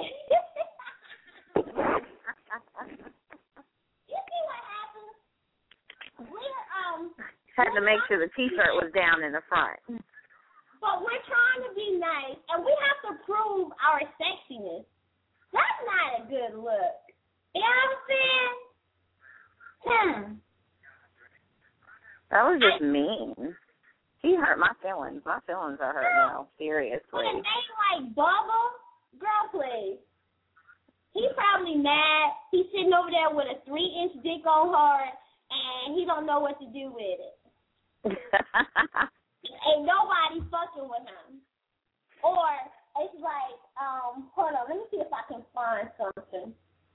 You see what happened? We're, had to make sure the T-shirt was down in the front. But we're trying to be nice, and we have to prove our sexiness. That's not a good look. You know what I'm saying? That was just mean. He hurt my feelings. My feelings are hurt now. Seriously. With a name like Bubba, girl, please. He's probably mad. He's sitting over there with a 3-inch dick on her, and he don't know what to do with it. Ain't nobody fucking with him. Or it's like, hold on, let me see if I can find something.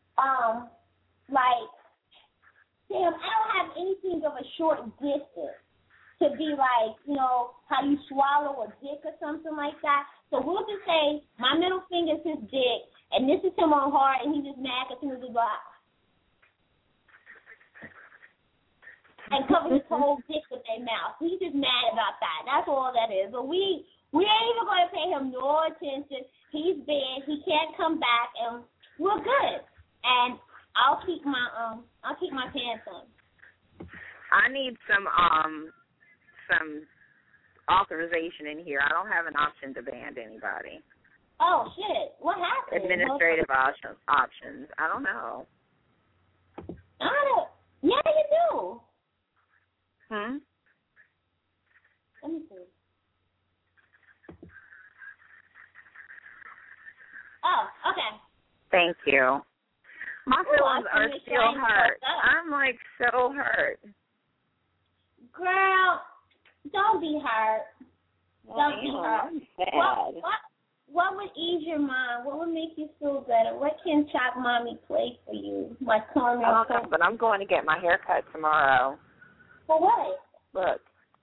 Like, damn, I don't have anything of a short distance to be like, you know, how you swallow a dick or something like that. So we'll just say my middle finger is his dick, and this is him on hard, and he's just mad because he was like, and cover his whole dick with their mouth. He's just mad about that. That's all that is. But we ain't even going to pay him no attention. He's bad. He can't come back, and we're good. And I'll keep my pants on. I need some authorization in here. I don't have an option to ban anybody. Oh shit! What happened? Administrative options. I don't know. Yeah, you do. Let me see. Oh, okay. Thank you. My feelings are still hurt. I'm like so hurt. Girl, don't be hurt. Don't be hurt. What would ease your mind? What would make you feel better? What can Chop Mommy play for you? My caramel. Okay, but I'm going to get my hair cut tomorrow. For what? Look.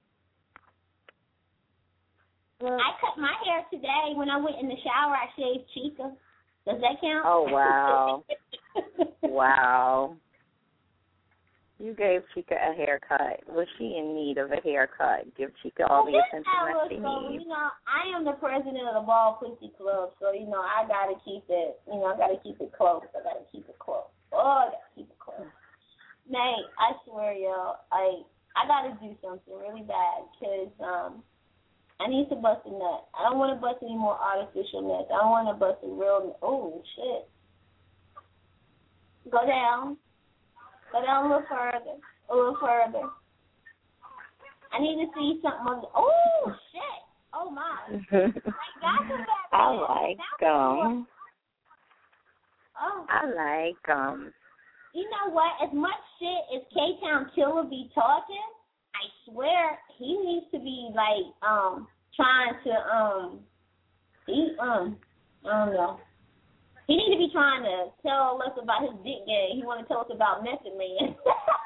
I cut my hair today. When I went in the shower, I shaved Chica. Does that count? Oh, wow. Wow. You gave Chica a haircut. Was she in need of a haircut? Give Chica all the attention that she needs. You know, I am the president of the Ball Pussy Club, so, you know, I got to keep it, I got to keep it close. I got to keep it close. Oh, I got to keep it close. Nate, I swear, yo, I got to do something really bad because I need to bust a nut. I don't want to bust any more artificial nuts. I don't want to bust a real, oh, shit. Go down. Go down a little further. I need to see something. Oh, shit. Oh, my. I like them. Oh. I like them. You know what? As much shit as K-Town Killer be talking, I swear he needs to be, like, trying to, I don't know. He need to be trying to tell us about his dick game. He want to tell us about Method Man.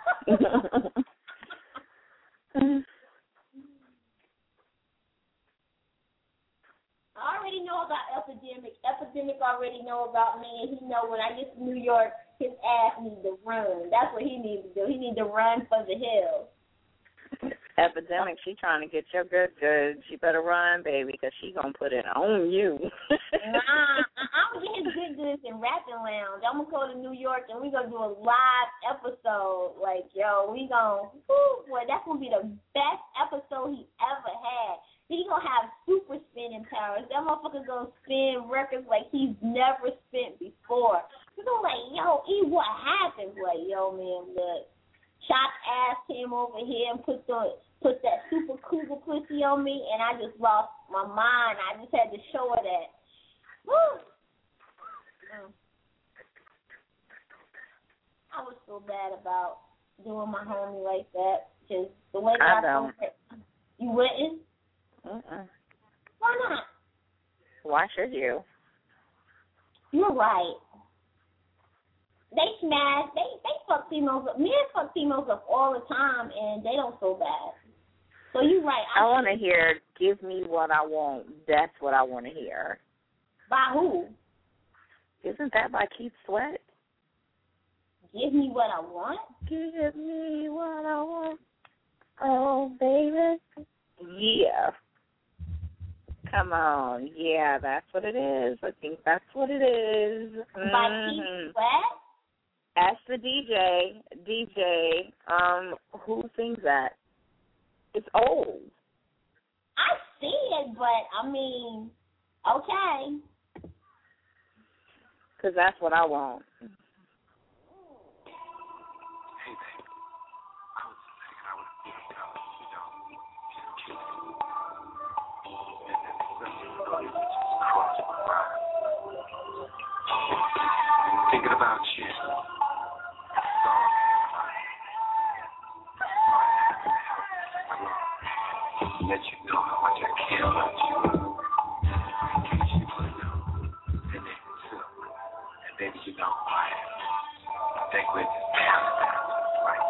I already know about Epidemic. Epidemic already know about me, and he know when I get to New York, his ass needs to run. That's what he needs to do. He needs to run for the hills. Epidemic, she trying to get your good. She better run, baby, because she going to put it on you. I'm going to get his good goods in Rapping Lounge. I'm going to go to New York, and we're going to do a live episode. Like, yo, we going to, boy, that's going to be the best episode he ever motherfucker gonna spin records like he's never spent before. So I'm like, yo, E, what happened? Like, yo, man, look, Chop ass came over here and put that super cougar pussy on me, and I just lost my mind. I just had to show her that. Woo. I was so bad about doing my homie like that, because the way that I felt, you wouldn't? Why not? Why should you? You're right. They smash. They fuck females up. Men fuck females up all the time, and they don't feel bad. So you're right. I want to hear, give me what I want. That's what I want to hear. By who? Isn't that by Keith Sweat? Give me what I want? Give me what I want. Oh, baby. Yeah. Come on. Yeah, that's what it is. I think that's what it is. By Keith Sweat? Ask the DJ, who sings that? It's old. I see it, but, I mean, okay. Because that's what I want. Thinking about you. Let you know how much I care about you. And baby, you know who I am. I think we're just down right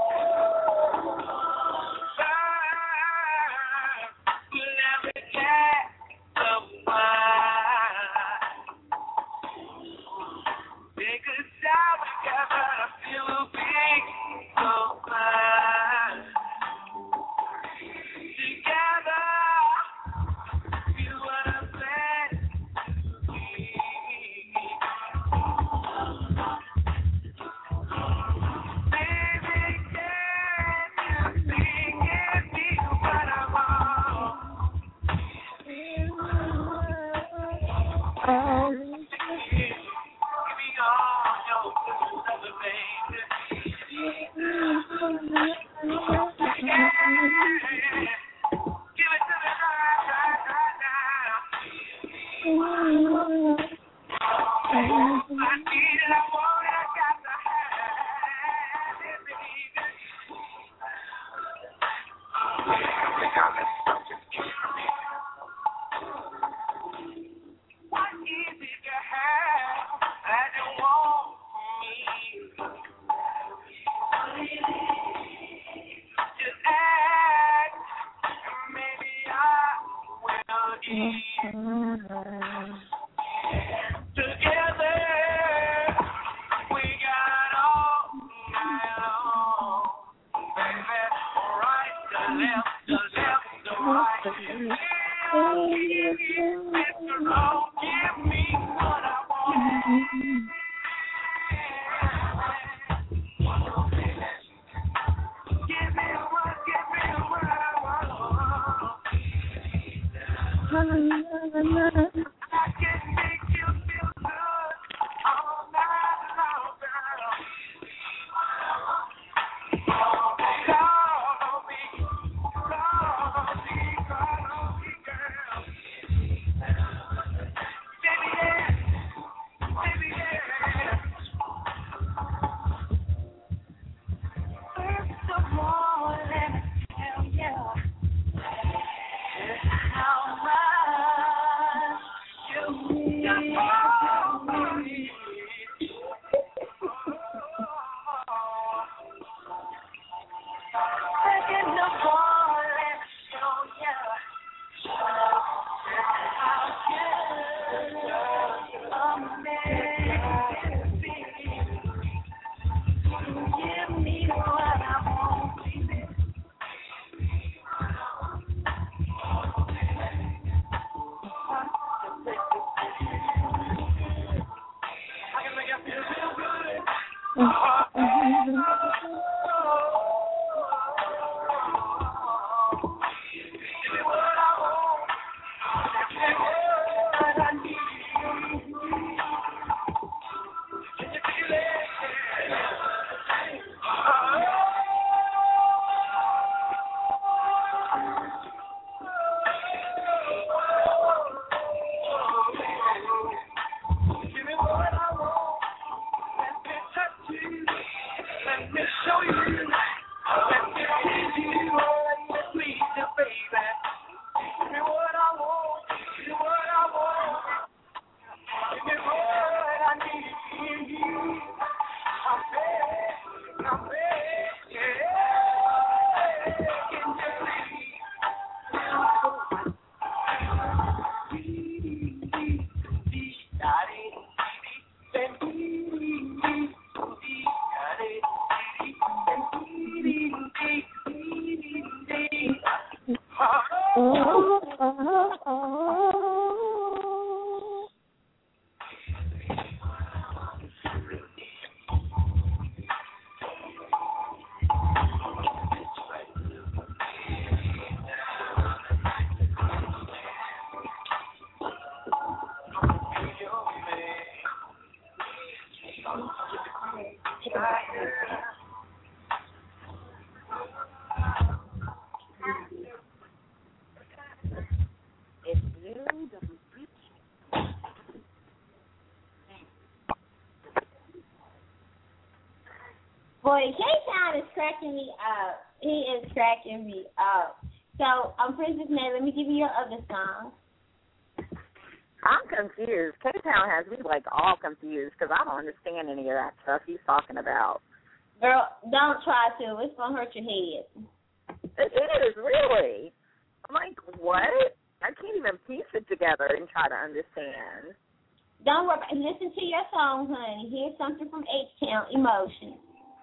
Boy, K-Town is cracking me up. He is cracking me up. So, Princess May, let me give you your other song. I'm confused. K-Town has me, all confused because I don't understand any of that stuff he's talking about. Girl, don't try to. It's going to hurt your head. It is, really. I'm like, what? I can't even piece it together and try to understand. Don't worry. Listen to your song, honey. Here's something from H-Town, Emotion.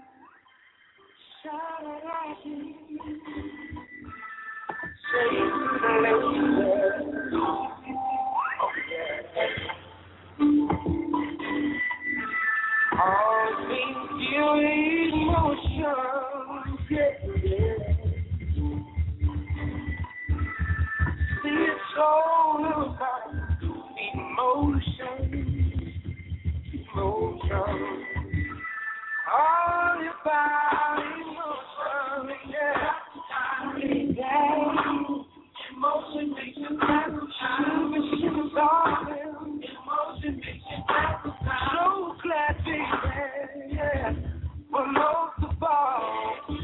All things you emotions, See, it's all about emotion. All about emotion, Emotion makes you happy. Emotion makes you happy. So glad, baby, but most of all, in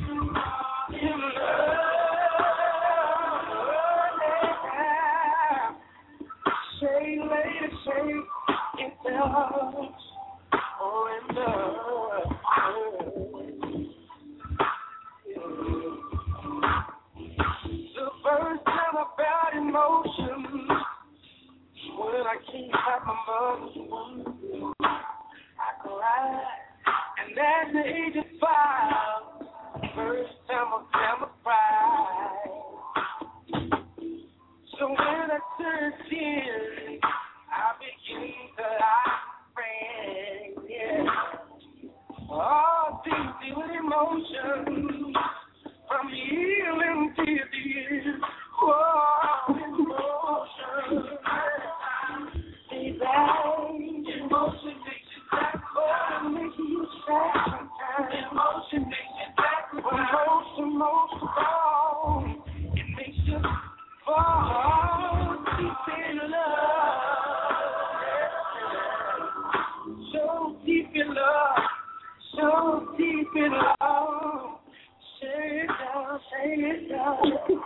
love. Say later, say it's love. Oh, in love. The first time I felt emotion when I can't have my mother's womb. I cried, and at the age of 5, first time I felt my pride. So when I turned 10, I began to like friends, All things deal with emotion. From healing to the end, emotion. Emotion makes you sad, makes you sad sometimes. Emotion makes you sad, but most of all, it makes you fall deep in love. So deep in love, so deep in love. Say it down.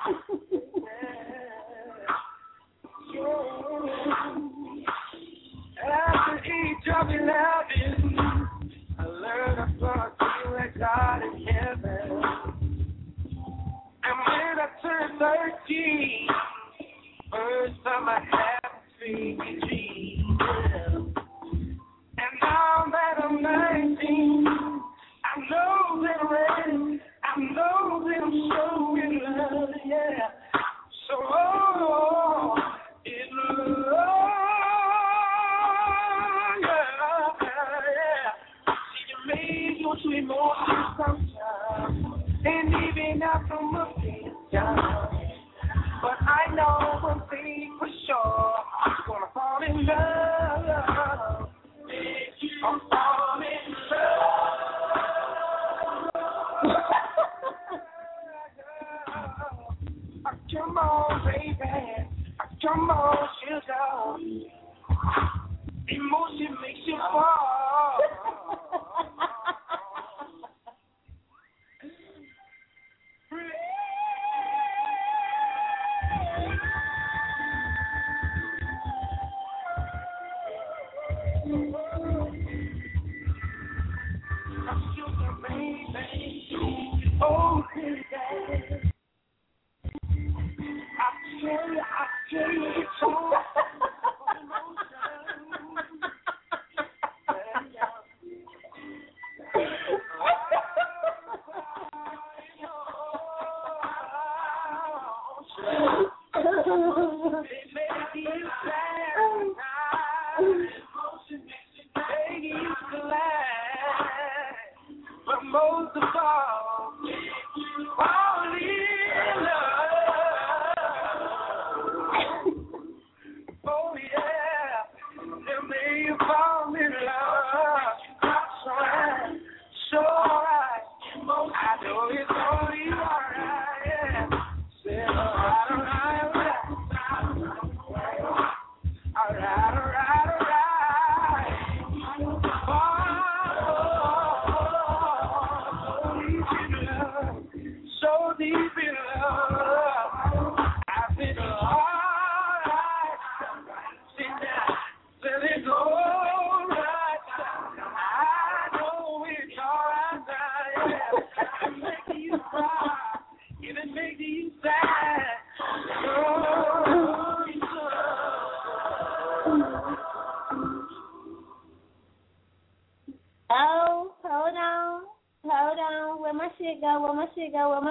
At the age of 11, I learned about you at God in heaven. And when I turned 13, first time I had a dream. And now that I'm 19, I know that I'm ready. I know that I'm so in love, So, in love, See, you made you to emotions sometimes, and even after my feet down. But I know one thing for sure, I'm gonna fall in love. I'm falling in love. Come on, baby. Come on, sugar. Emotion makes you fall. Sugar, baby. Oh, baby. I tell you, it's all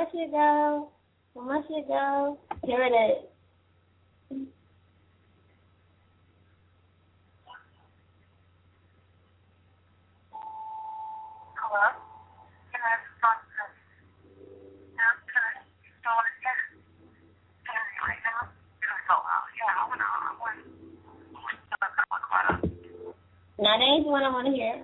shit go? Where my shit go? Here it is. Hello? Can I talk to right now? Now, that ain't the one I want to hear.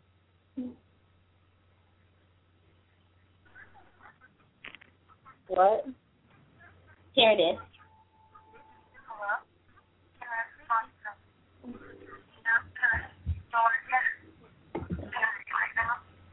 What? Here it is. Hello? Can I talk to right now?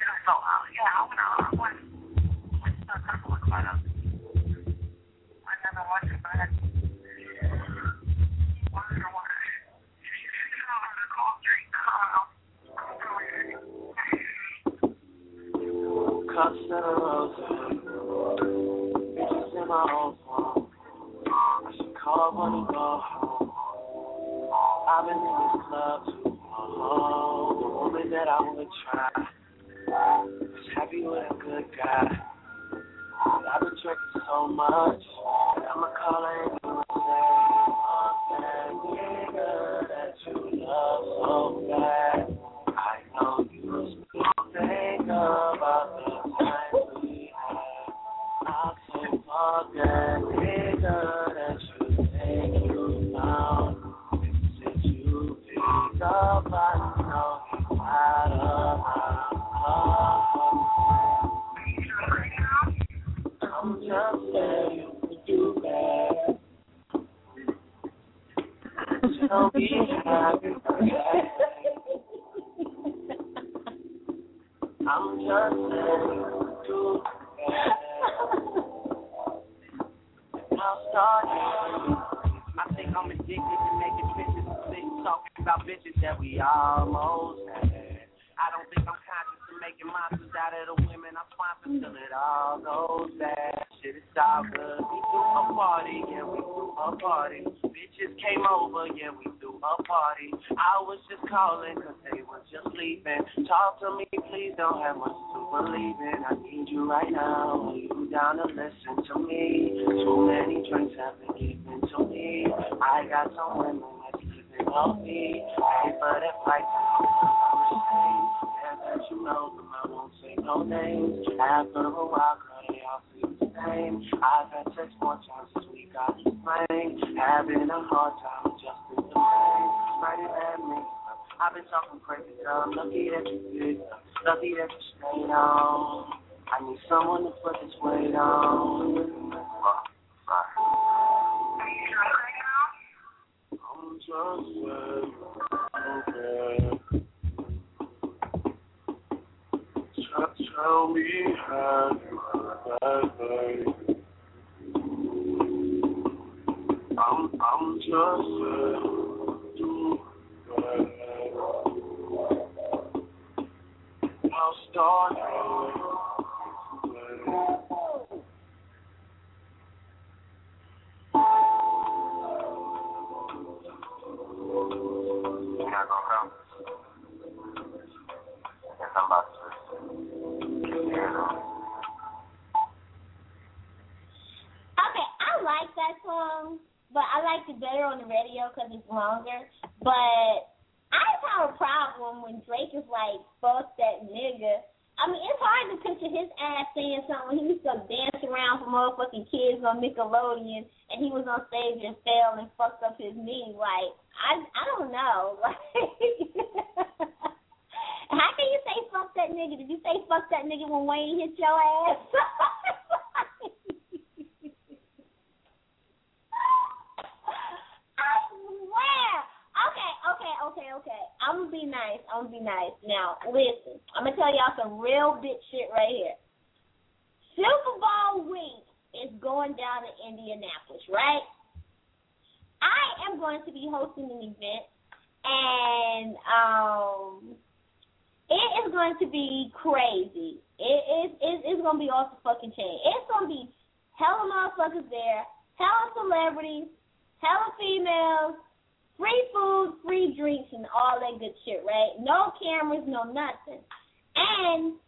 Cups and a rose, bitches in my own phone. I should call when you go home. I've been in this club too long. The woman that I would try was happy with a good guy. But I've been drinking so much that I'ma call her anyway and say, that nigga that you love so bad. I know you still think about the time we had. I'll say, fuck that nigga that you think you found. Since you picked up, I know he's out of I'm just saying you do bad. Tell me happy birthday. I'm just saying you do bad. I'll start I think I'm addicted to making bitches sick, talking about bitches that we almost had. I don't think I'm conscious of making monsters out of the women I sponsor till it all goes bad. Shit, it's all good. We threw a party, yeah, we threw a party. Bitches came over, yeah, we threw a party. I was just calling cause they were just sleeping. Talk to me, please, don't have much to believe in. I need you right now, are you down to listen to me? Too many drinks have been given to me. I got some women that's sleeping on me. Pay for that flight to that you know them, I won't say no names. After a while, girl, they all seem the same. I've had sex more times since we got this plane. Having a hard time adjusting the pain. Right at me. I've been talking crazy, girl. I'm lucky that you did. Lucky that you stayed on. I need someone to put this weight on. I'm just saying, okay. Tell me how you that day. I'm just saying, do that. I'll start You're not gonna come? Yes, I'm about to. Okay, I like that song, but I liked it better on the radio because it's longer. But I just have a problem when Drake is like, fuck that nigga. I mean, it's hard to picture his ass saying something when he used to dance around for motherfucking kids on Nickelodeon and he was on stage and fell and fucked up his knee. Like, I don't know. Like, how can you say fuck that nigga? Did you say fuck that nigga when Wayne hit your ass? I swear. Okay. I'm gonna be nice. Now, listen. I'm gonna tell y'all some real bitch shit right here. Super Bowl week is going down in Indianapolis, right? I am going to be hosting an event, and it is going to be crazy. It's going to be off the fucking chain. It's going to be hella motherfuckers there, hella celebrities, hella females, free food, free drinks, and all that good shit, right? No cameras, no nothing. And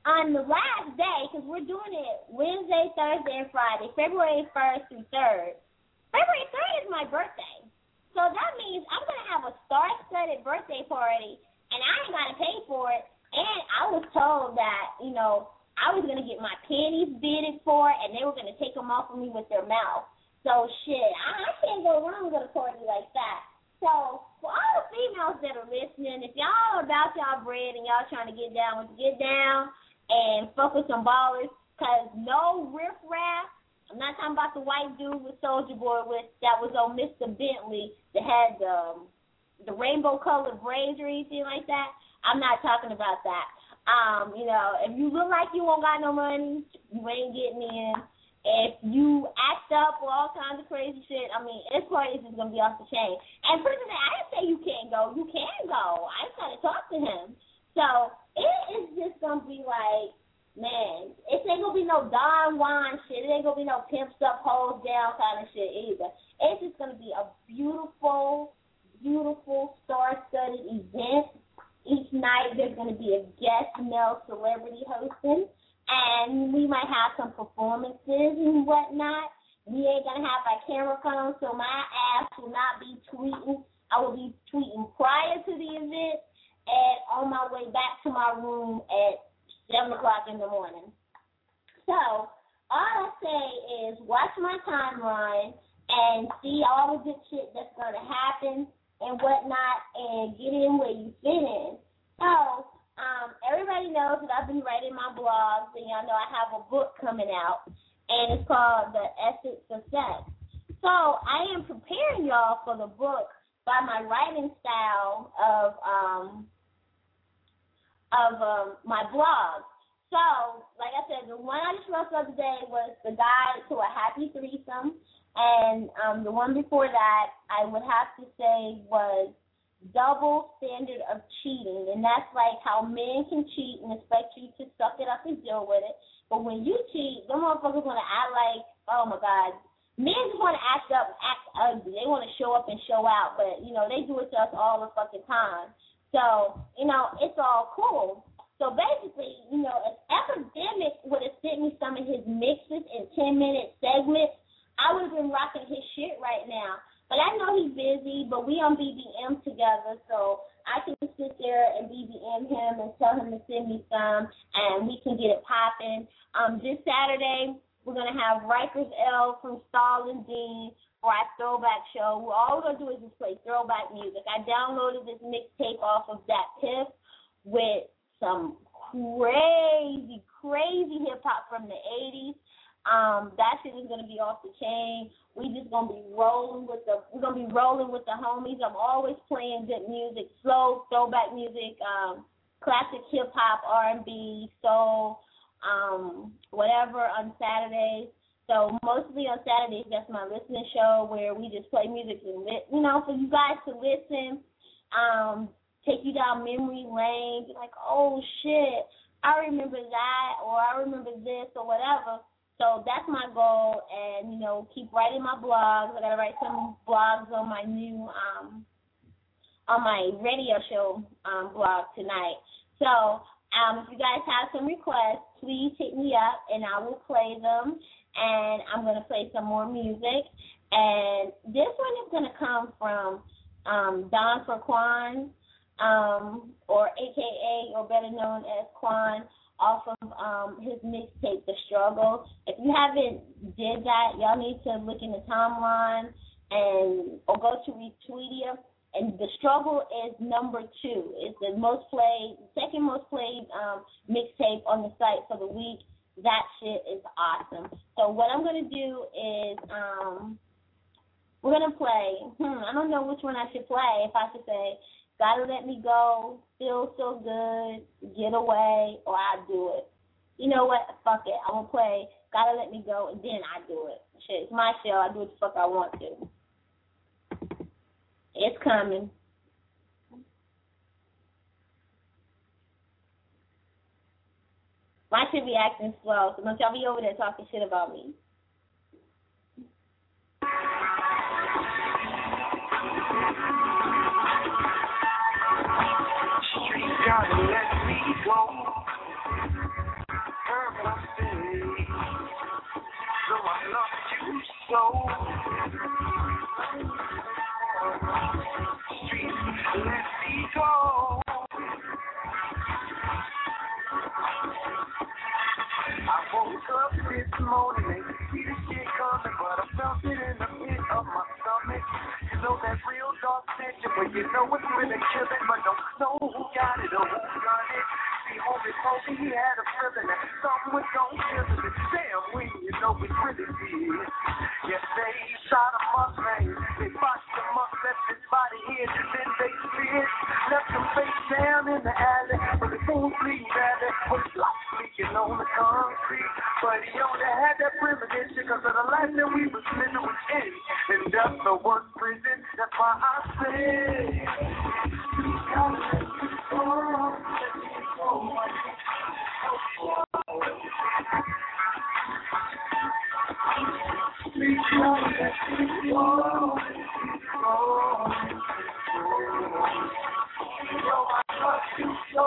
on the last day, because we're doing it Wednesday, Thursday, and Friday, February 1st through 3rd. February 3rd is my birthday. So that means I'm going to have a star-studded birthday party, and I ain't got to pay for it. And I was told that, you know, I was going to get my panties bidded for, and they were going to take them off of me with their mouth. So, shit, I can't go wrong with a party like that. So, for all the females that are listening, if y'all are about y'all bread and y'all trying to get down and fuck with some ballers, because no riff-raff, I'm not talking about the white dude with Soulja Boy that was on Mr. Bentley that had the rainbow-colored braids or anything like that. I'm not talking about that. You know, if you look like you won't got no money, you ain't getting in. If you act up or all kinds of crazy shit, I mean, this party is just going to be off the chain. And personally, I didn't say you can't go. You can go. I just got to talk to him. So it is just going to be like, man, it ain't going to be no Don Juan shit. It ain't going to be no pimps up, hoes down kind of shit either. It's just going to be a beautiful, beautiful, star-studded event. Each night there's going to be a guest male celebrity hosting. And we might have some performances and whatnot. We ain't going to have our camera phone, so my ass will not be tweeting. I will be tweeting prior to the event and on my way back to my room at 7 o'clock in the morning. So all I say is watch my timeline and see all the good shit that's going to happen and whatnot and get in where you fit in. So everybody knows that I've been writing my blogs, and y'all know I have a book coming out, and it's called The Ethics of Sex. So I am preparing y'all for the book by my writing style of my blog. So, like I said, the one I just wrote the other day was The Guide to a Happy Threesome, and the one before that I would have to say was Double Standard of Cheating, and that's like how men can cheat and expect you to suck it up and deal with it. But when you cheat, them motherfuckers want to act like, oh my God, men just want to act ugly. They want to show up and show out, but you know they do it to us all the fucking time. So you know it's all cool. So basically, you know, if Epidemic would have sent me some of his mixes in 10-minute segments, I would have been rocking his shit right now. But I know he's busy, but we on BBM together, so I can sit there and BBM him and tell him to send me some, and we can get it popping. This Saturday, we're going to have Rikers L from Stalin Dean for our throwback show. All we're going to do is just play throwback music. I downloaded this mixtape off of Dat Piff with some crazy, crazy hip-hop from the 80s. That shit is gonna be off the chain. We just gonna be rolling with the homies. I'm always playing good music, slow throwback music, classic hip hop, R&B, soul, whatever on Saturdays. So mostly on Saturdays, that's my listening show where we just play music and for you guys to listen, take you down memory lane, be like, oh shit, I remember that, or I remember this, or whatever. So that's my goal, and, keep writing my blogs. I got to write some blogs on my new, on my radio show blog tonight. So if you guys have some requests, please hit me up, and I will play them, and I'm going to play some more music. And this one is going to come from Don for Quan, or AKA, or better known as Quan, off of his mixtape, The Struggle. If you haven't did that, y'all need to look in the timeline or go to Retweetia. And The Struggle is number 2. It's the second most played mixtape on the site for the week. That shit is awesome. So what I'm going to do is we're going to play, I don't know which one I should play. If I should say, Gotta Let Me Go, Feel So Good, Get Away, or I Do It. You know what? Fuck it. I'm going to play Gotta Let Me Go, and then I do it. Shit, it's my show. I do what the fuck I want to. It's coming. Mine should be acting slow, so don't y'all be over there talking shit about me. Gotta let me go. attention, but you know it's really killing, but don't know who got it or who done it. See, homie told me he had a feeling that something was gon' kill him. Damn, when you know it really did. Yes, they shot a Mustang, they boxed him up, left his body here, then they slid, left him face down in the alley, with the fool bleeding valley, with his life leaking on the concrete. But he only had that privilege because of the life that we was living within. And that's the work prison, that's why I say, you gotta let me go, let me go. We gotta let me go, let me go. Yo, I love you so.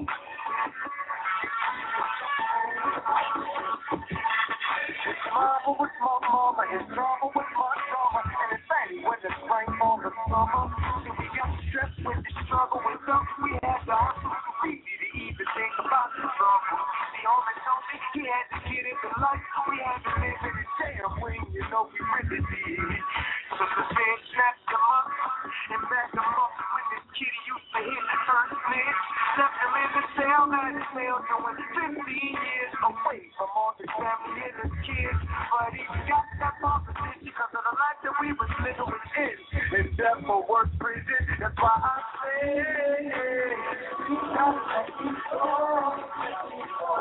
His mama was my mama, his drama was my drama, and his thing when the spring or the summer. See, we got stressed with the struggle, and something we had to hustle. It's easy to even think about the struggle. The only told me he had to get into life, we had to live in his damn way, you know we really did. So the man snapped him up and backed him up when this kitty used to hit the first snitch. Left him in the cell, had his cell doing 15 years away from all his family and his kids. But he got that opposition because of the life that we was living within. And death for work prison, that's why I say, you gotta let me go, let me go.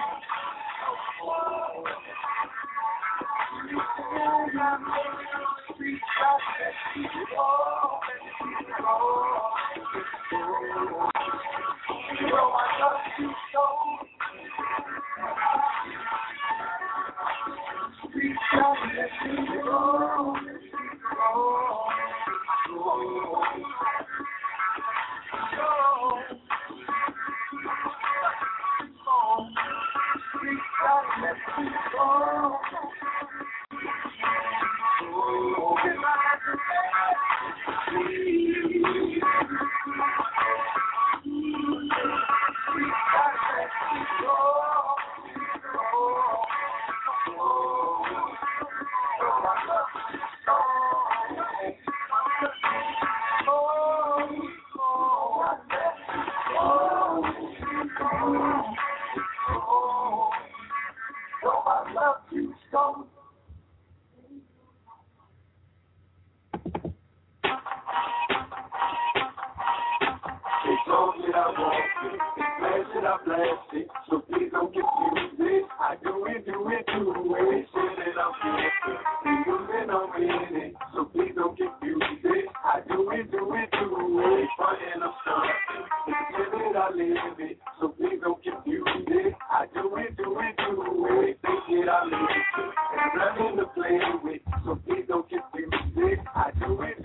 You gotta let me go. We gotta let me go, let me go. You know I love you so. We gotta let me go, let me go. We gotta let me go. So please don't confuse it. I do it, say that I'm guilty. Moving on in it. So please don't confuse it. I do it, frontin' I'm something. Live it, I live it. So please don't confuse it. I do it, think it, I live it. There's nothing to play with. So please don't confuse it. I do it.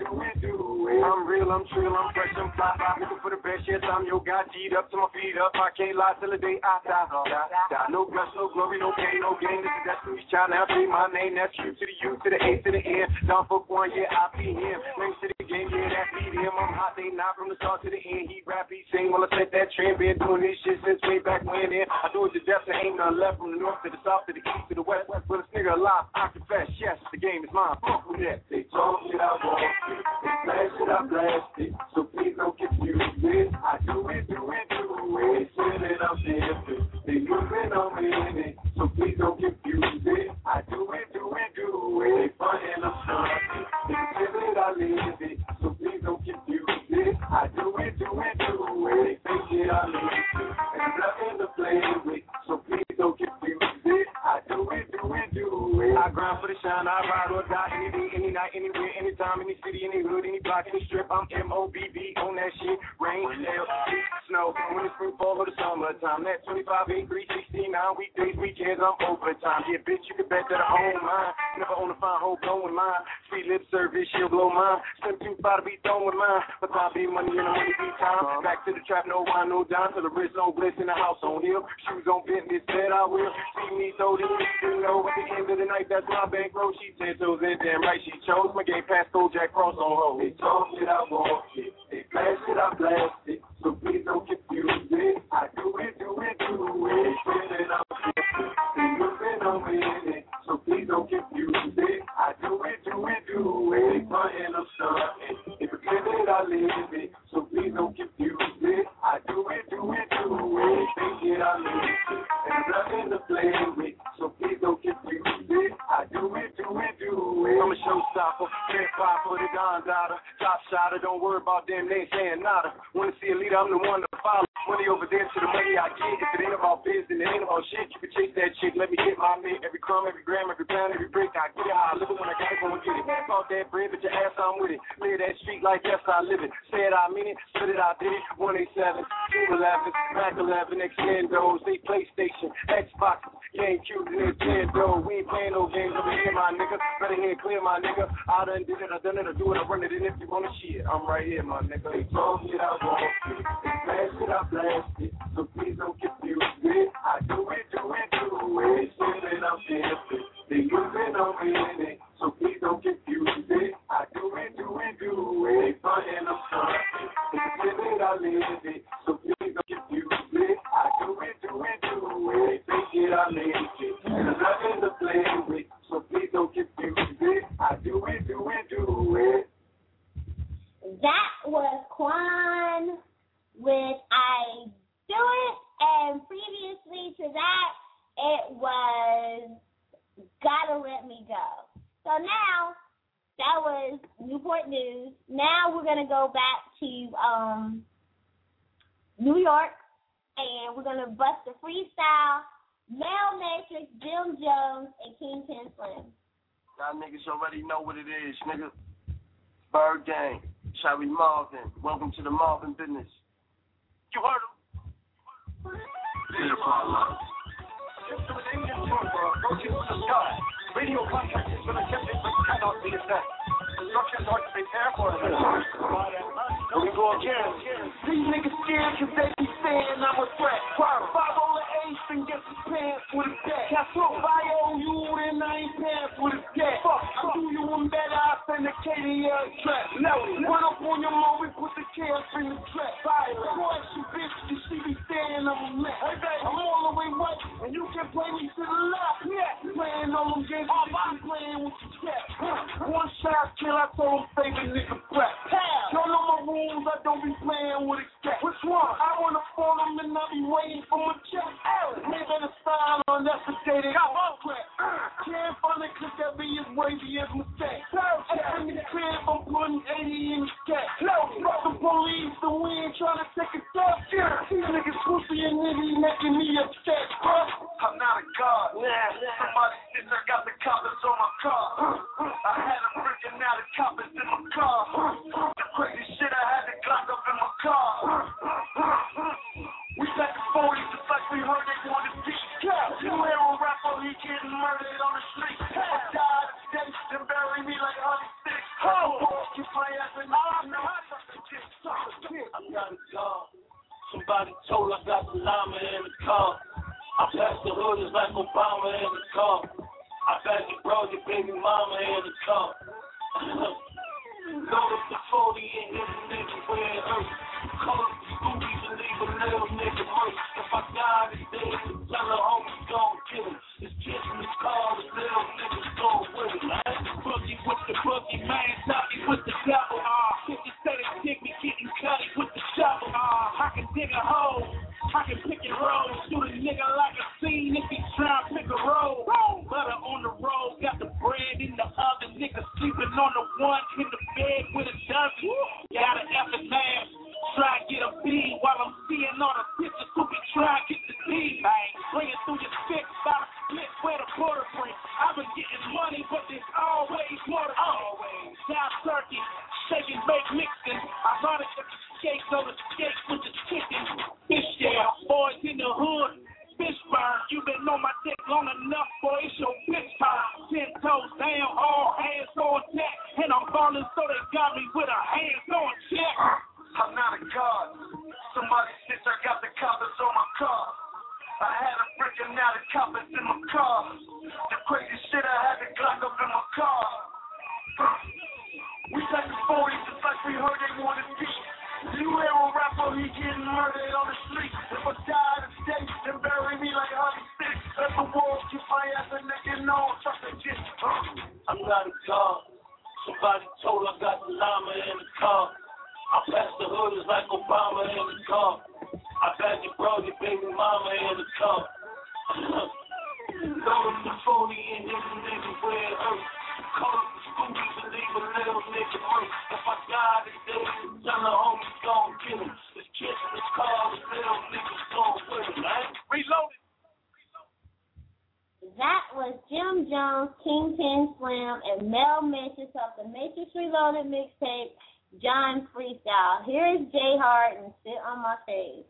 I'm real, I'm trill, I'm fresh, I'm fly. Looking for the best, yes, I'm your guy. G'd up to my feet up. I can't lie till the day I die. No guts, no glory, no pain, no gain. This is Destiny's Child, now say my name. That's true to the U, to the A, to the N. Down for one, yeah, I be him. Name to the game, yeah, that beat him. I'm hot, they not from the start to the end. He rap, he sing, well, I set that trend. Been doing this shit since way back when. I do it to death, there ain't none left. From the north to the south, to the east, to the west. Well, this nigga alive, I confess, yes, the game is mine. Fuck with that. They talk shit, I walk it. They flash it, I blast it. So please don't confuse it. I do it. Say that I'm different. They moving on in it. So please don't confuse it. I do it. They frontin' I'm something. They live it, I live it. So please don't confuse it. I do it. They think it, I live it. There's nothing to play with. So please don't confuse it. I do it. I grind for the shine. I ride or die any day, any night, anywhere, anytime, any city, any hood, any block, any strip. I'm MOBB on that shit. Rain, hail, snow, when it's spring, fall, or the summertime. That 25, 8, 3, 69, weekdays, weekends, I'm overtime. Yeah, bitch, you can bet that I own mine. Never own a fine hoe, blowing mine. Sweet lip service, she'll blow mine. Slim too far to be thrown with mine. But time be money and the money be time. Back to the trap, no wine, no dime. Till the wrist, no bliss in the house on hill. Shoes on Bentley, said I will. See me, so this you know. At the end of the night, that's my bankroll. She 10 toes in, damn right, she chose. My game past Jack Cross on hold. They talk shit, I walk it. They flash it, I blast it. So please don't confuse it. I do it. Say that I'm different. They moving on in it. So please don't confuse it. I do it. They frontin' I'm something. If it's it, I live it. So please don't confuse it. I do it. Think it, I live it. There's nothing to play with. So please don't confuse it. I do it. I'm a showstopper, can't fight for the Don Dada. Top shotter, don't worry about them, they ain't saying nada. Wanna see a leader, I'm the one to follow. Money over there to the money I get. If it ain't about biz, then it ain't about shit. You can chase that chick, let me get my mint. Every crumb, every gram, every pound, every brick. I get it how I live it when I gotta go and get it. Talk that bread, but your ass, I'm with it. Live that street like yes, I live it. Say it, I mean it. Spit it, I did it. 187, 211, Mac 11, Xtendos, they PlayStation, Xbox, GameCube, and Nintendo. We ain't playing no games over here, my nigga. Better hear clear, my nigga. I done did it, I done it, I do it, I run it. And if you wanna shit, I'm right here, my nigga. They told me I want it. They blast it, I blast it. So please don't confuse it. I do it. Singing, I'm dancing. They using, I'm in it. So please don't confuse it. I do it. They frontin', I'm stuntin'. They singing, I live it. So please don't confuse it. I do it. They think it, I live it. There's nothing to play with. So please don't confuse it. I do it. That was Quan with I Do It, and previously to that, it was Gotta Let Me Go. So now, that was Newport News. Now we're going to go back to New York, and we're going to bust the freestyle. Mel Matrix, Jim Jones, and Kingpin Slim. Y'all niggas already know what it is, nigga. Bird Gang, Shari Marvin. Welcome to the Marvin business. You heard him? Radio contract is going to get it, but cannot be attacked. Instructions are to prepare for it. Here we go again. These niggas scared because they be saying I'm a threat. 5 on the ace and get some pants with a deck. If I owe you and I ain't pants with a deck. I do you one better, I authenticated your address. Run up on your mom, we put the cash in the trap. Boy, she bitch, cause she be saying I'm a mess. I'm all the way right, and you can play me to the left. Playing all them games, I'm playing with your chest. One shot kill, I told him favorite nigga prep. Y'all know my rules, I don't be playing with a cat. Which one? I wanna fall them and I be waiting for my check. Maybe the style on that's the day they all crack. Can't find a clip that be as wavy as mistake. In the crib, I'm putting 80 in the cat. Fuck the police, so we ain't trying to take a step. These niggas pussy and niggas making me upset. I'm not a god. Somebody said I got the coppers on my car. I had them freaking out of coppers in my car. The crazy shit, I had the Glock up in my car. We back to 40s just like we heard they wanted to see. You hear a rapper, he getting murdered on the street. I died of stage, then bury me like Honey Six. You play as an arm, no, I got a gun. Somebody told I got the llama in the car. I passed the hood just like Obama in the car. I passed your bro, your baby mama in the car. Load up the 40 and hit a nigga where it hurts. Call up the Scoobies and leave a little nigga hurt. If I die today, tell her homie gon' kill him. This kid in the car, the little niggas gon' with him. Boogie with the boogie, man, Tommy with the devil. 50 said it, dig me getting cutty with the shovel. I can dig a hole, I can pick and roll. Shoot a nigga like a scene if he try to pick a roll. Butter on the road, got the bread in the oven. Nigga sleeping on the one in the bed with a dozen. Got an epitaph, try to get a beat while I'm seeing all the pictures who be trying to get the D. Bring it through your stick, about a split where the border free. I've been getting money, but there's always more to always. Down turkey, shaking, bake, mixing. Ironic that the skates on the skates with the chicken. Fish yeah, boys in the hood. Fish burn, you been on my dick long enough, boy, it's your bitch time. 10 toes down, all hands on deck. And I'm falling, so they got me with a hands-on check. I'm not a god. Somebody said I got the coppers on my car. I had a freaking out of coppers in my car. The crazy shit, I had the Glock up in my car. We back to 40s just like we heard they wanted to see. You hear a rapper, he getting murdered on the street. If I die today, then bury me like Honey Six. Let the world keep my ass a nigga know trust the shit. I'm not a god. Somebody told I got the llama in the car. I I pass the hood is like Obama in the car. I pass your bro, your baby mama in the car. Those the phony and hit the nigga where it hurts. Call up the spookies and leave a little nigga hurt. If I die today, tell the homies gon' get him. This kiss in this car, the little niggas gon' with him, man. Reloaded. That was Jim Jones, Kingpin Slim, and Mel Matrix of the Matrix Reloaded mixtape, John Freestyle. Here is Jay Hart and Sit on My Face.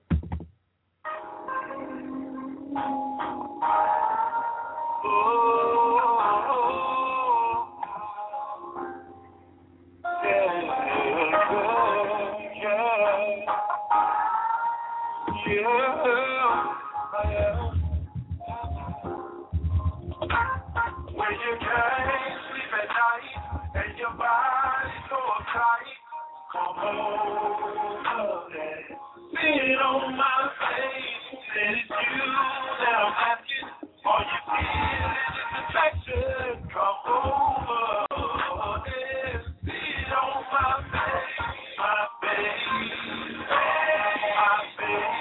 When you can't sleep at night and your body's so uptight, come over there, sit on my face. Said it's you that I'm asking. All you feel is affection. Come over there, sit on my face, my face, my face.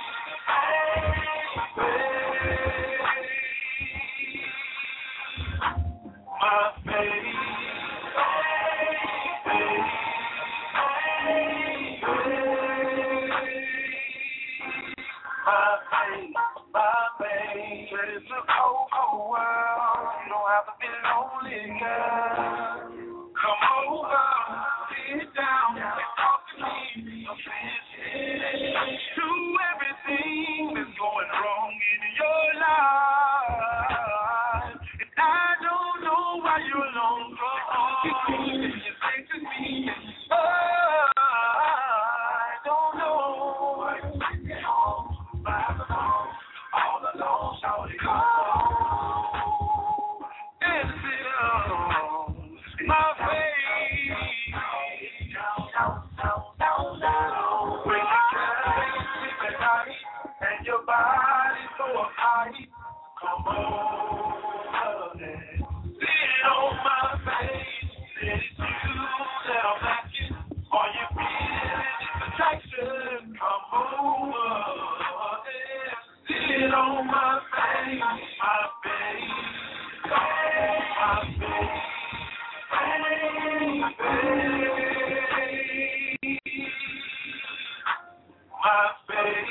It's a cold, cold world. You don't have to be lonely, girl. Come over, sit down, and talk to me. Do everything that's going wrong in your life. And I don't know why you're alone. You say to me, I don't know why you're sitting home by the phone. All alone, shawty, come and sit on my face. When you can't sleep at night and your body's so uptight, come over there, sit on my face. It's you that I'm asking. All you feel is attraction. Come over there. Sit on my face, my face, my face, my face,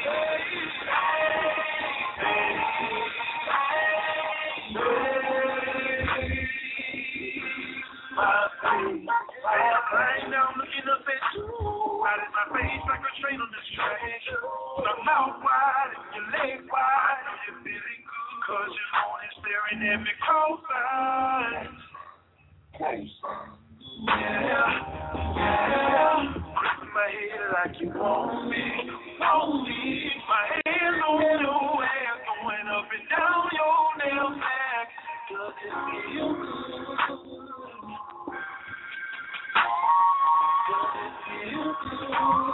right now I'm looking up at you. Right at my face like a train on the track. My mouth wide and your legs wide. You're feeling good cause you're only staring at me cross-eyed. Yeah. Gripping my head like you want me. My hands on your ass going up and down your nail back. Does it feel good? Does it feel good?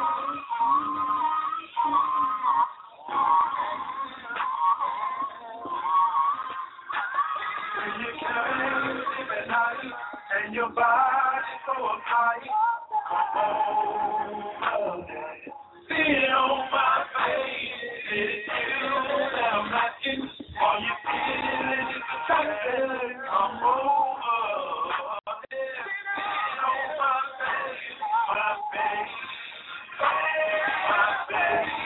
When you can't sleep at night and your body's so uptight, come over there, sit on my face. It's you that I'm asking. All you feel is attraction. Come over there, sit on my face, my face, my face,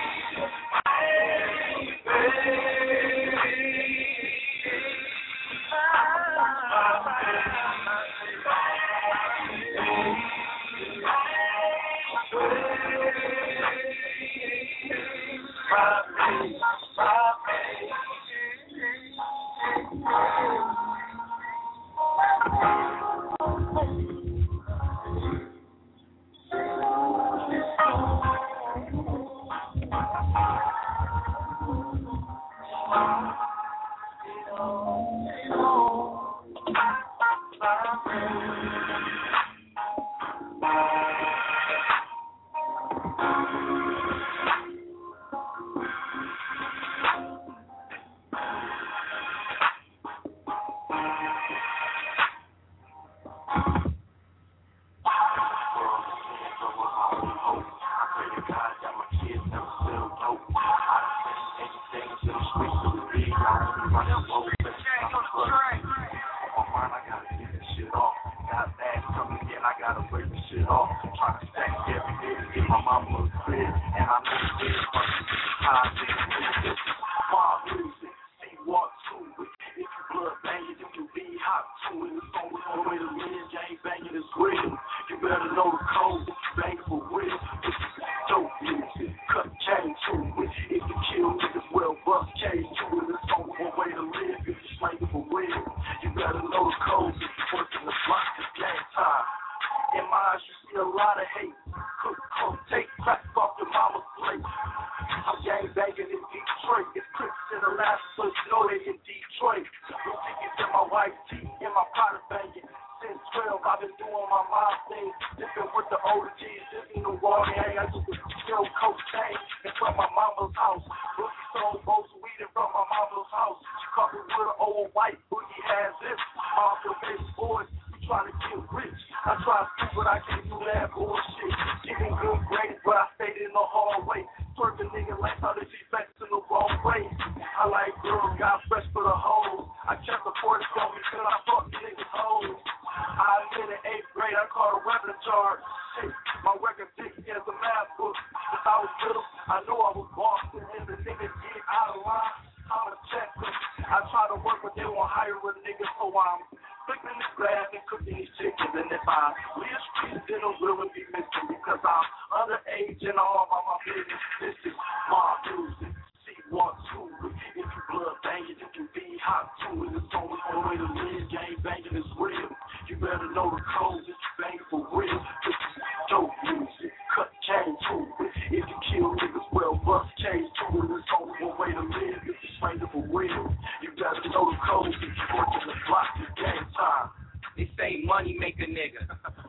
coming in, I gotta break the shit off. Trying to stack every day to get my mama a crib. And I know it's been fucking high, this is mob music. See what to it. If you blood banging, you can be hot to it. It's only one way to live, gang banging is real. You better know the code if you bang for real. This is dope music, cut chain to it. If you kill niggas, well, bust cage to it. It's only one way to live if you slang for real. You better know the code if you work in the block, it's game time. In my eyes, you see a lot of hate. Cook, take crack off your mama's plate. I'm gang banging in Detroit. It's Crips in the last place, you know they in Detroit. No tickets in my wife's teeth, in my product banging. Since 12, I've been doing my mom thing. Dipping with the older G's, dipping the wall. I used to sell cocaine in front of my mama's house. Boogie sold most weed in front of my mama's house. She caught me with an old white boogie has this. Mom, your baby boys, we trying to get rich. I try to see, but I can't do that bullshit. Getting good grades, but I stayed in the hallway. Twerking nigga like how they see facts in the wrong way. I like girls, got fresh for the hoes. I kept the force on me till I fuck niggas hoes. I admit in 8th grade, I caught a weapon charge. Shit, my record thick as a math book. Since I was little, I knew I was Boston. And the niggas get out of line, I'ma check them. I try to work, but they won't hire a nigga, so I'm flipping this grass and cooking these chickens. And if I leave streets, then I'm really be missing because I'm underage and all about my business. This is my music. See-what to it. If you blood banging, you can be hot to it. It's only one way to live. Gang banging is real. You better know the code if you bang for real. This is dope music. Cut chain to it. If you kill niggas, well, bust chains to it. It's only one way to live if you slang it for real. You better know the code if you work in the block. It's game time. They say money make a nigga.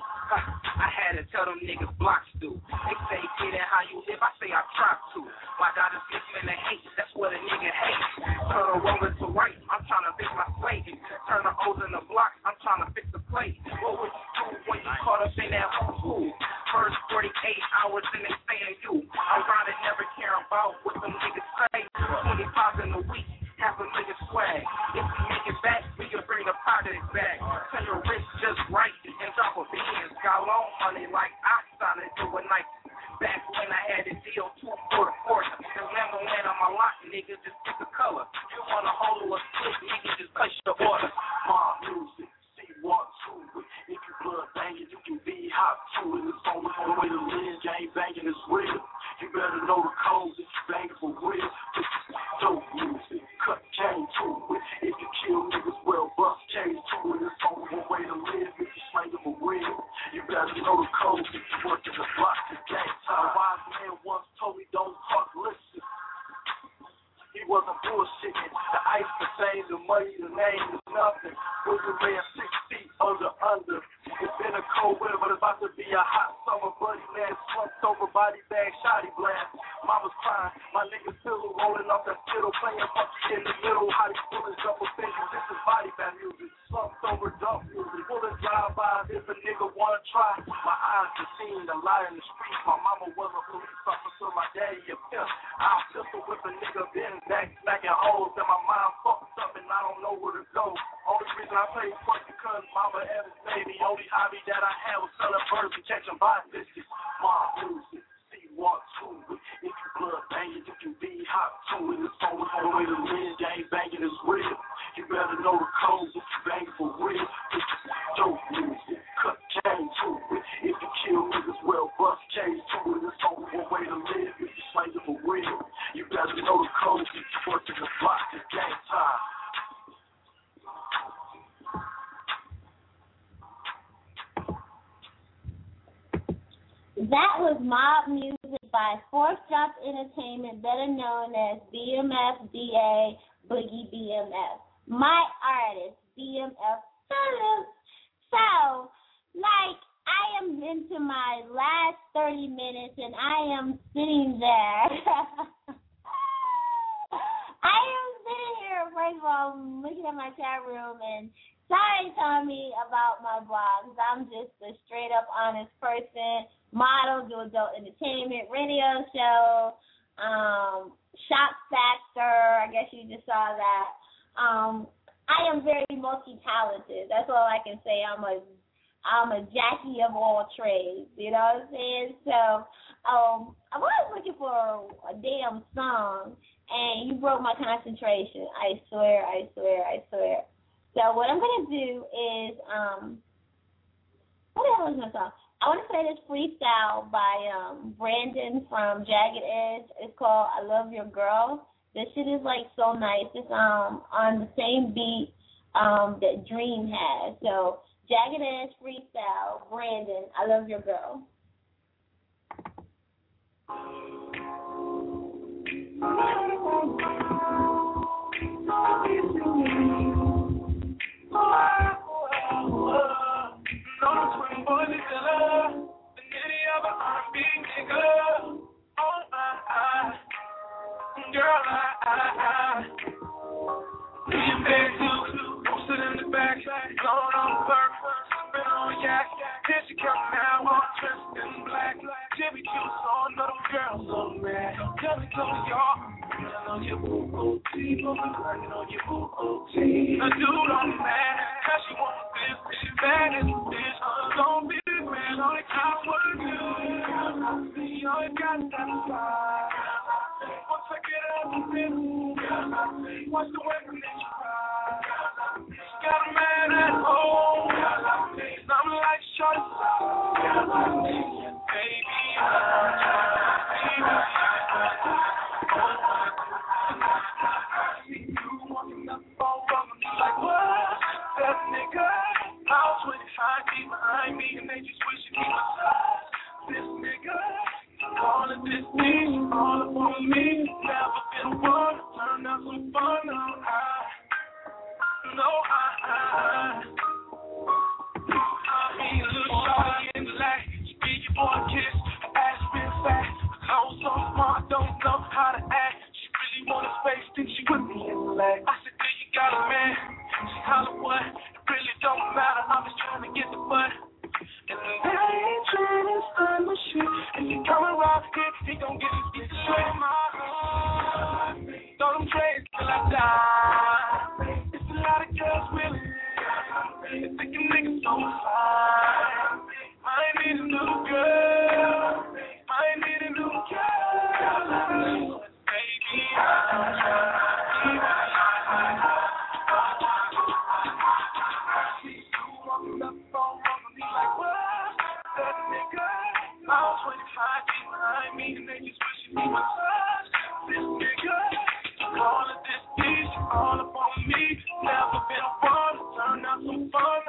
I had to tell them niggas blocks do. They say get in how you live. I say I try to. My God is listening to hate. That's what a nigga hates. Turn a roller to right. I'm trying to fix my slate. Turn the O's in the blocks. I'm trying to fix the plate. What would you do when you caught up in that pool? First 48 hours and they saying you. I'm riding never care about what them niggas say. 25 in a week. Half a million swag. If we make it back, we can bring the project back. Turn your wrist just right and drop a beans. Got long money like I signed it to a night. Back when I had the deal 2 for the 4th. The Lambo man on my lot, nigga, just pick a color. You want a hole or a split, nigga, just place your order. Mob music, see-what to it. If you blood banging, you can be hot to it. It's only one way to live. Gang banging is real. You better know the codes if you bang for real. This is dope music. Cut chain to it. If you kill niggas, well, bust chains to it. It's only one way to live if you slang it for real. You better know the code if you work in the block. It's game time. A wise man once told me don't talk, listen. He wasn't bullshitting. The ice, the same, the money, the name is nothing. Was a man 6 feet under. It's been a cold winter, but it's about to be a hot summer. Buddy man slumped over, body bag, shoddy blast. Mama's crying, my nigga still rolling off that skittle, playing funky in the middle. How these bullets double fingers, this is body bag music. Slumped over dump music. Bullets drive-by if a nigga wanna try. My eyes have seen the light in the streets. My mama was a police officer, my daddy a pimp. I'll pistol whip a nigga, then back smacking holes. And my mind fucked up and I don't know where to go. Only reason I play fuck because mama had his baby. Only hobby that I had was selling birds and catching bodies. This is my music. See-what to it. If you blood banging, you can be hot to it. It's only one way to live. Gang banging is real. You better know the codes if you bang for real. This is dope music. Cut chain to it. If you kill niggas, well, bust chains to it. It's only one way to live if you slang it for real. You better know the codes if you work in the block. It's game time. That was Mob Music by Fourth Drop Entertainment, better known as BMF DA Boogie BMF. My artist, BMF. So, like, I am into my last 30 minutes and I am sitting there. I am sitting here, first of all, looking at my chat room and sorry, Tommy, about my blogs. I'm just a straight up honest person. Model, do adult entertainment, radio show, Shock Factor. I guess you just saw that. I am very multi-talented. That's all I can say. I'm a I'm a Jackie of all trades. You know what I'm saying? So I was looking for a damn song, and you broke my concentration. I swear. So what I'm going to do is, what the hell is my song? I want to play this freestyle by Brandon from Jagged Edge. It's called I Love Your Girl. This shit is like so nice. It's on the same beat that Dream has. So Jagged Edge freestyle, Brandon, I Love Your Girl. Girl, you big too, posted in the back, blowing on the bird, sipping on yak. Then she come now, all dressed in black. Jimmy Q saw another girl so mad. Tell me, y'all, I know you OOT, working on your OOT. A dude on the man, cause she wants this, she bad as a bitch. Don't be the man, only time what to do. You only got that side. Once I get out the business, watch the weapon that you ride. Got a man at home, I'm like short baby, you walking up all over me like what? That nigga, I was 25 feet behind me and they just wish he was us. This nigga, all of this thing, all up on me, never been one, turn out some fun, I mean, a little shawty in the lag, speak your boy kiss, her ass been fat, clothes so smart, don't know how to act, she really want a space, think she with me in the lag, I said, do you got a man, she holler what, it really don't matter, I'm just trying to get the butt. And I ain't trying to start my shit. And you come around here, he gon' get straight in my heart. Throw them trades till I die. It's a lot of girls willing. They think a nigga so fine. I need a new girl. I need a new girl. Baby, walking up on me like what? That nigga, I was 25 feet behind me and they just wishing he was us. This nigga, all of this bitch, all up on me. Never been one, turn out some fun.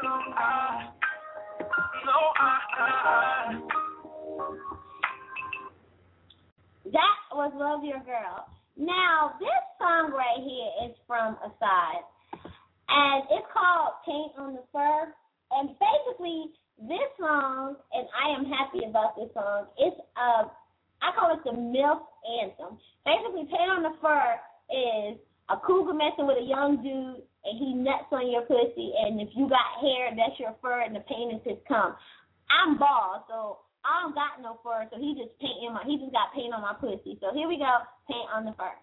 That was Love Your Girl. Now, this song right here is from Aside, and it's called Paint on the Fur. And basically, this song, and I am happy about this song, it's I call it the MILF anthem. Basically, Paint on the Fur is a cougar messing with a young dude, and he nuts on your pussy, and if you got hair, that's your fur, and the pain is his cum. I'm bald, so I don't got no fur, so he just got paint on my pussy. So here we go, Paint on the Fur.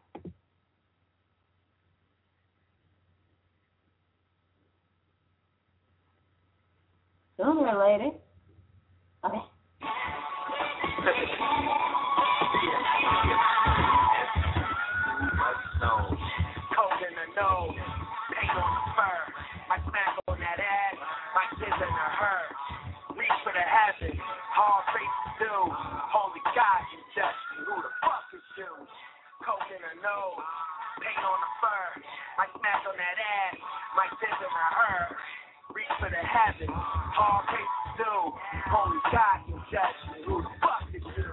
Sooner or later. Okay. Cold in the nose, paint on the fur. I smack on that ass, my kids in the hurt. Reach for the hazard, hard face to do. Holy God, you judge me. Who the fuck is you? Cold in the nose, paint on the fur. I smack on that ass, my kids in the hurt. Reach for the hazard, hard face to do. Holy God, you judge me. Who the fuck is you?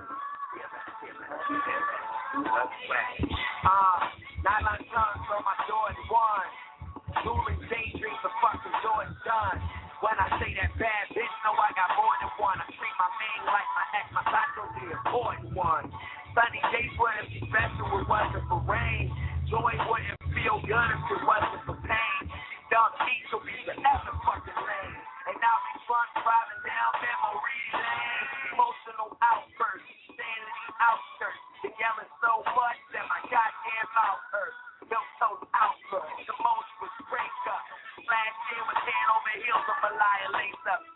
Nylon tongues on my Jordan 1. Moving daydreams of fucking Jordan done. When I say that bad bitch, know I got more than one. I treat my main like my ex, my taco the important one. Sunny days wouldn't be special if it wasn't for rain. Joy wouldn't feel good if it wasn't for pain. Dark beats will be forever fucking lame. And now we fun driving down memory lane. Emotional outbursts, standing in the outskirts. The yelling so much that my goddamn mouth hurts. Milk toast outburst, the most was break up. Last year was hand over heels of Malaya lace up.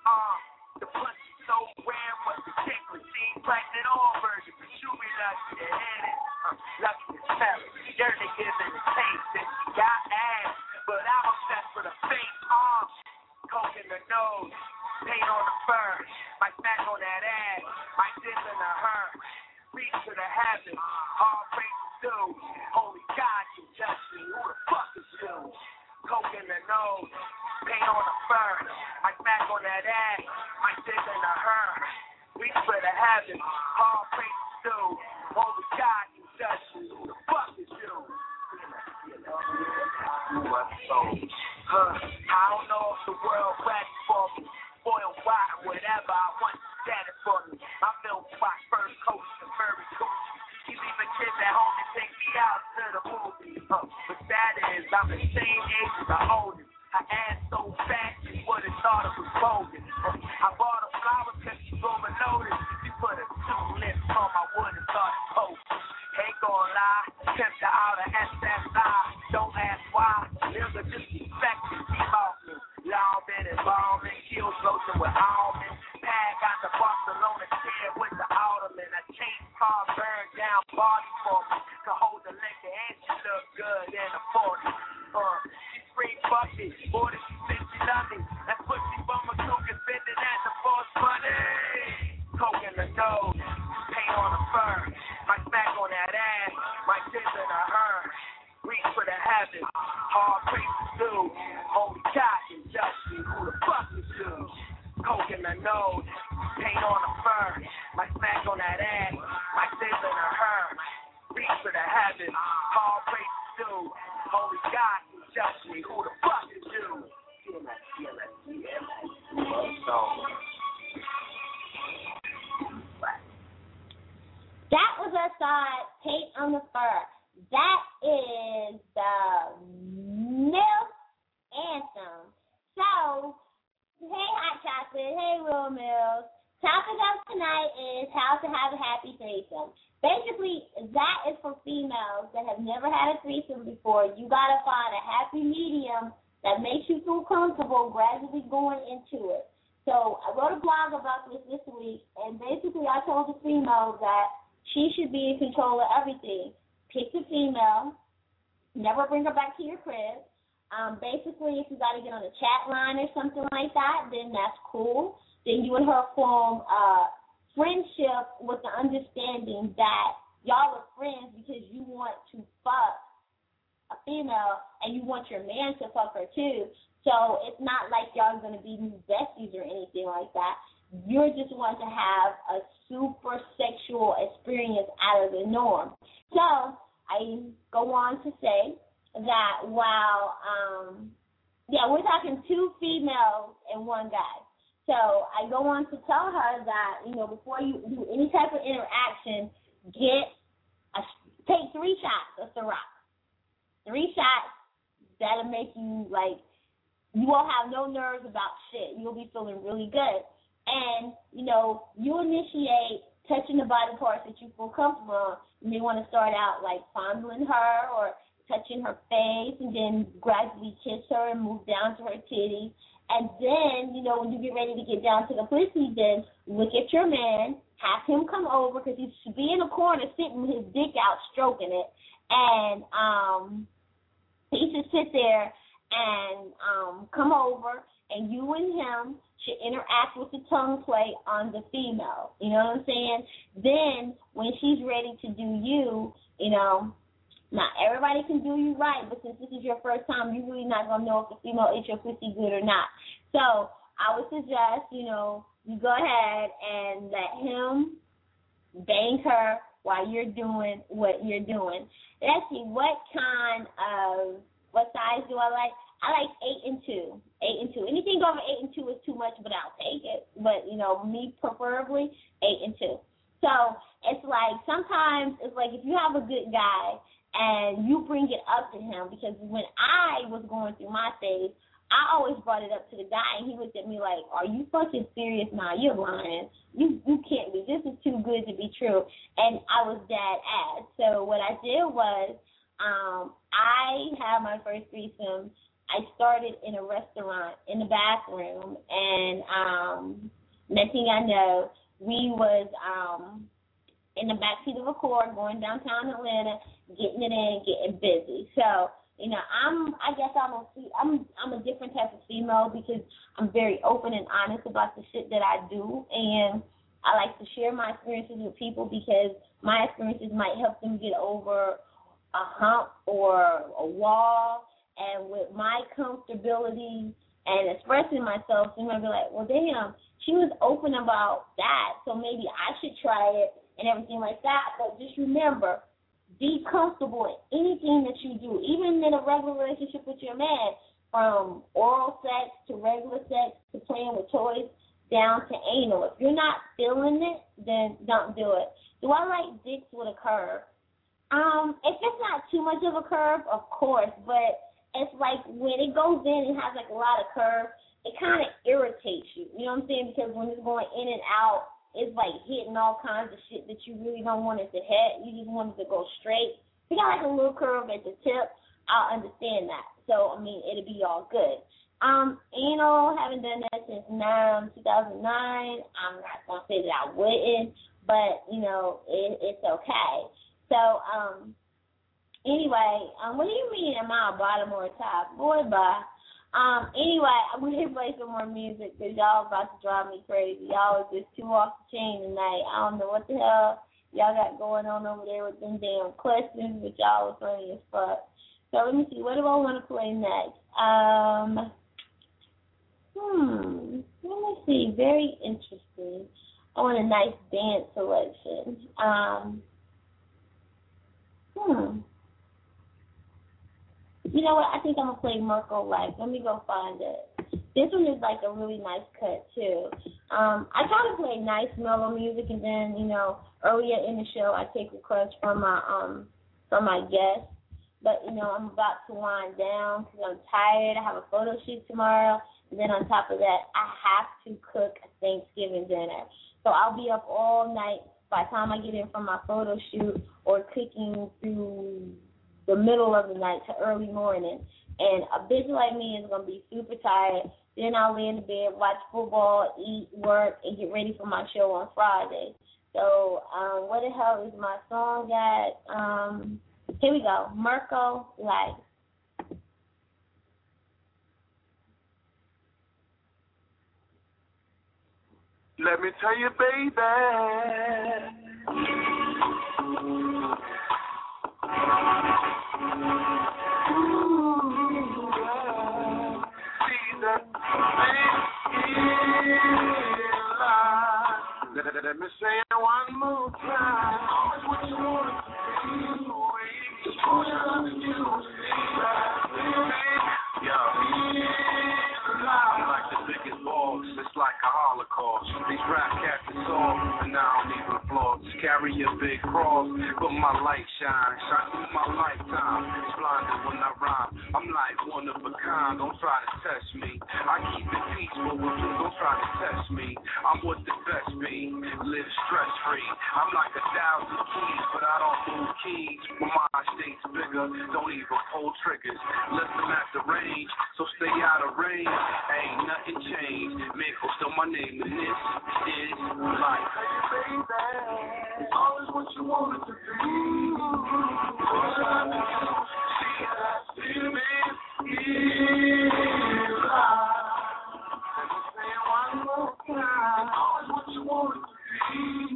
like that all burger, but you be lucky to hit it. Lucky to smell it. Dirty giving the taste that she got ass, but I'm obsessed with a face arm. Coke in the nose, paint on the fur, my smack on that ass, my diss in the her. Reach to the heavens, all praise to do. Holy God, you judge me. Who the fuck is you? Coke in the nose, paint on the fur, my smack on that ass, my diss in the her. Reach for the heavens, all praise to do. Holy God, you judge me. Who the fuck is you? I don't know if the world ready for me. Spoiled wide, whatever I want, that is for me. My milk box, first coach, and very coach. He leaving kids at home and take me out to the movie. But that is, I'm the same age as the oldest. Her ass so fat, you would have thought it was bogus. I bought her flowers because she's overloaded. She put her 2 lips on my wood and started posting. Ain't gonna lie, kept her out of SSI. Don't ask why, nigga just expected keep off me. Long been involved in kill floating with almonds. Pad got the Barcelona chair with the alderman. A chase car burned down body for me to hold the liquor and she look good in the 40s. She screamed bucket, boy did she think she loved me. That's what she from a cook and spend it at the force money. Coke in the nose, paint on the fur, my smack on that ass, my diss in the her. Reach for the heavens, hard praise to do. Holy God, you judge me. Who the fuck is you? Coke in the nose, paint on the fur, my smack on that ass, my diss in the her. Reach for the heavens, hard praise to do. Holy God, you judge me. Who the fuck is you? That was our side, Paint on the Fur. That is the MILF anthem. So, hey Hot Chocolate, hey Real Mills. Topic of tonight is how to have a happy threesome. Basically, that is for females that have never had a threesome before. You got to find a happy medium that makes you feel comfortable gradually going into it. So I wrote a blog about this week, and basically I told the female that she should be in control of everything. Pick the female, never bring her back to your crib. Basically, if you got to get on a chat line or something like that, then that's cool. Then you and her form a friendship with the understanding that y'all are friends because you want to fuck a female and you want your man to fuck her too. So it's not like y'all are going to be new besties or anything like that. You're just wanting to have a super sexual experience out of the norm. So I go on to say that while, we're talking 2 females and 1 guy. So I go on to tell her that, before you do any type of interaction, take 3 shots of Ciroc. 3 shots, that'll make you, you won't have no nerves about shit. You'll be feeling really good. And, you initiate touching the body parts that you feel comfortable on. You may want to start out, fondling her or touching her face and then gradually kiss her and move down to her titties. And then, when you get ready to get down to the pussy, then look at your man, have him come over because he should be in a corner sitting with his dick out stroking it. And he should sit there and come over, and you and him should interact with the tongue play on the female. You know what I'm saying? Then when she's ready to do you, not everybody can do you right, but since this is your first time, you're really not going to know if the female ate your pussy good or not. So I would suggest, you go ahead and let him bang her while you're doing what you're doing. Let's see, what size do I like? I like 8 and 2. 8 and 2. Anything over 8 and 2 is too much, but I'll take it. But, me preferably 8 and 2. So it's sometimes it's if you have a good guy and you bring it up to him, because when I was going through my phase, I always brought it up to the guy, and he looked at me like, are you fucking serious? Nah, you're lying. You can't be. This is too good to be true. And I was dead ass. So what I did was I had my first threesome. I started in a restaurant in the bathroom, and next thing I know, we was in the backseat of a car going downtown Atlanta, getting it in, getting busy. So, you know, I guess I'm a different type of female because I'm very open and honest about the shit that I do, and I like to share my experiences with people because my experiences might help them get over a hump or a wall. And with my comfortability and expressing myself, you might be like, well, damn, she was open about that, so maybe I should try it and everything like that. But just remember, be comfortable in anything that you do, even in a regular relationship with your man, from oral sex to regular sex to playing with toys down to anal. If you're not feeling it, then don't do it. Do I like dicks with a curve? If it's not too much of a curve, of course, but it's like when it goes in and has like a lot of curve, it kind of irritates you. You know what I'm saying? Because when it's going in and out, it's like hitting all kinds of shit that you really don't want it to hit. You just want it to go straight. If you got like a little curve at the tip, I'll understand that. So, I mean, it'll be all good. Anal, haven't done that since 2009. I'm not going to say that I wouldn't, but, you know, it's okay. So, anyway, what do you mean, am I a bottom or a top? Boy, bye. Anyway, I'm going to play some more music because y'all about to drive me crazy. Y'all are just too off the chain tonight. I don't know what the hell y'all got going on over there with them damn questions, but y'all are funny as fuck. So let me see, what do I want to play next? Let me see, very interesting. I want a nice dance selection. You know what? I think I'm going to play Mirko Life. Let me go find it. This one is like a really nice cut, too. I try to play nice, mellow music, and then, you know, earlier in the show, I take requests from my guests. But, you know, I'm about to wind down because I'm tired. I have a photo shoot tomorrow. And then on top of that, I have to cook a Thanksgiving dinner. So I'll be up all night by the time I get in from my photo shoot or cooking through the middle of the night to early morning. And a bitch like me is going to be super tired. Then I'll lay in the bed, watch football, eat, work, and get ready for my show on Friday. So what the hell is my song at? Here we go. Mirko Life. Let me tell you, baby. Let me say it one more time. Always what you want to do. I'm like the biggest boss, it's like a Holocaust. These rap cats are soft, and I don't even applaud. Just carry a big cross, but my light shine through my lifetime. It's blinded when I rhyme. I'm like one of a kind, don't try to test me. I keep it peaceful, don't try to test me. I'm what the best be, live stress free. I'm like 1,000 keys, but I don't move keys. My mind stays bigger, don't even pull triggers. Listen at the range, so stay out of range. Ain't nothing changed. Mirko, still my name, and this is life. Hey, baby, always what you wanted to be. See, me is life. Let me say it one more time. Always what you wanted to be.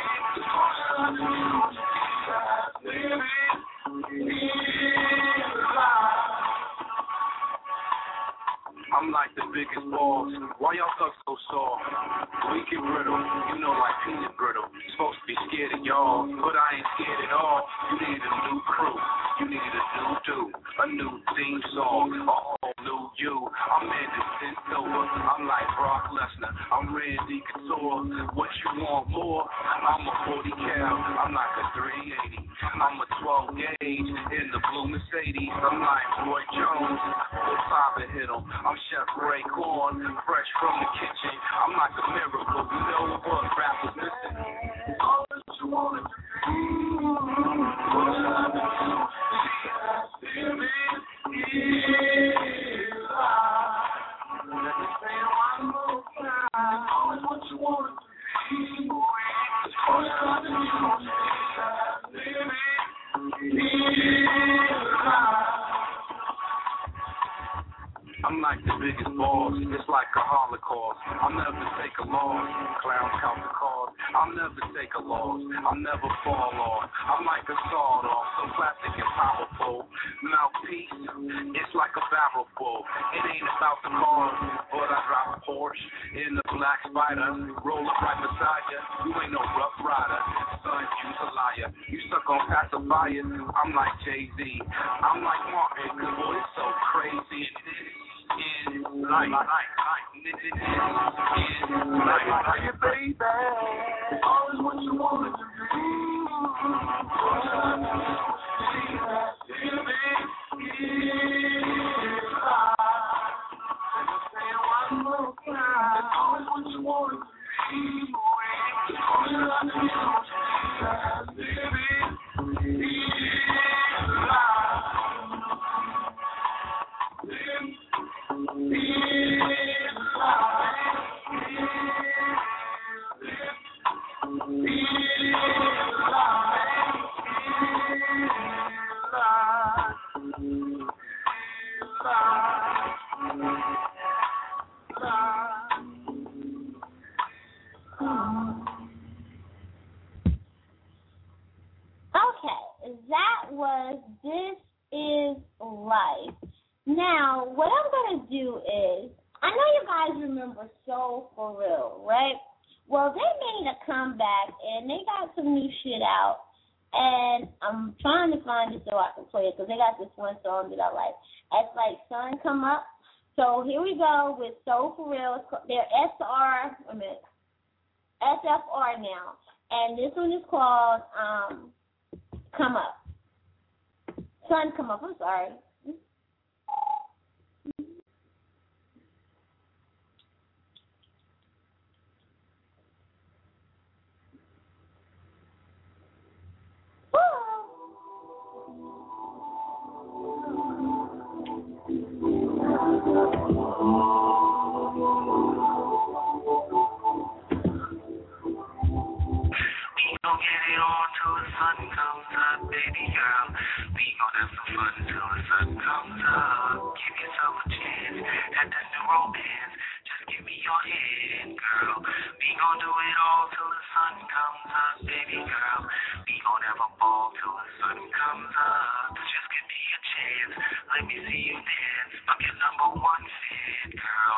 I'm like the biggest boss. Why y'all talk so soft? Weak and brittle, you know, like peanut brittle. Supposed to be scared of y'all, but I ain't scared at all. You need a new crew, you need a new dude, a new theme song, a whole new you. I'm Anderson Silva, I'm like Brock Lesnar, I'm Randy Couture. What you want more? I'm a 40 cal, I'm like a 380. I'm a 12 gauge in the blue Mercedes. I'm like Roy Jones, what Papa hit him. I'm Chef Ray Corn, fresh from the kitchen. I'm like a miracle, you know what rap is missing. All that you wanted to be. Let me say it one more time. All what you wanted to be. like a holocaust. I'll never take a loss. Clowns count the cost. I'll never take a loss. I'll never fall off. I'm like a sawed off, so plastic and powerful. Mouthpiece, it's like a barrel full. It ain't about the cars, but I drive a Porsche in the black spider. Roll up right beside ya. You ain't no rough rider. Son, you's a liar. You stuck on pacifiers. I'm like Jay-Z. I'm like Martin, cause boy, it's so crazy. In life, baby, always what you wanted to be. Always what you wanted to Okay, that was This Is Life. Now, what I'm going to do is, I know you guys remember Soul For Real, right? Well, they made a comeback, and they got some new shit out, and I'm trying to find it so I can play it, because they got this one song that I like. It's like Sun Come Up. So here we go with Soul For Real. They're SFR now, and this one is called Come Up. Sun Come Up, I'm sorry. Get it on till the sun comes up, baby girl. We gon' have some fun till the sun comes up. Give yourself a chance at that new romance. Just give me your hand, girl. We gon' do it all till the sun comes up, baby girl. We gon' have a ball till the sun comes up. Just give me a chance. Let me see you dance. I'm your number one fan, girl.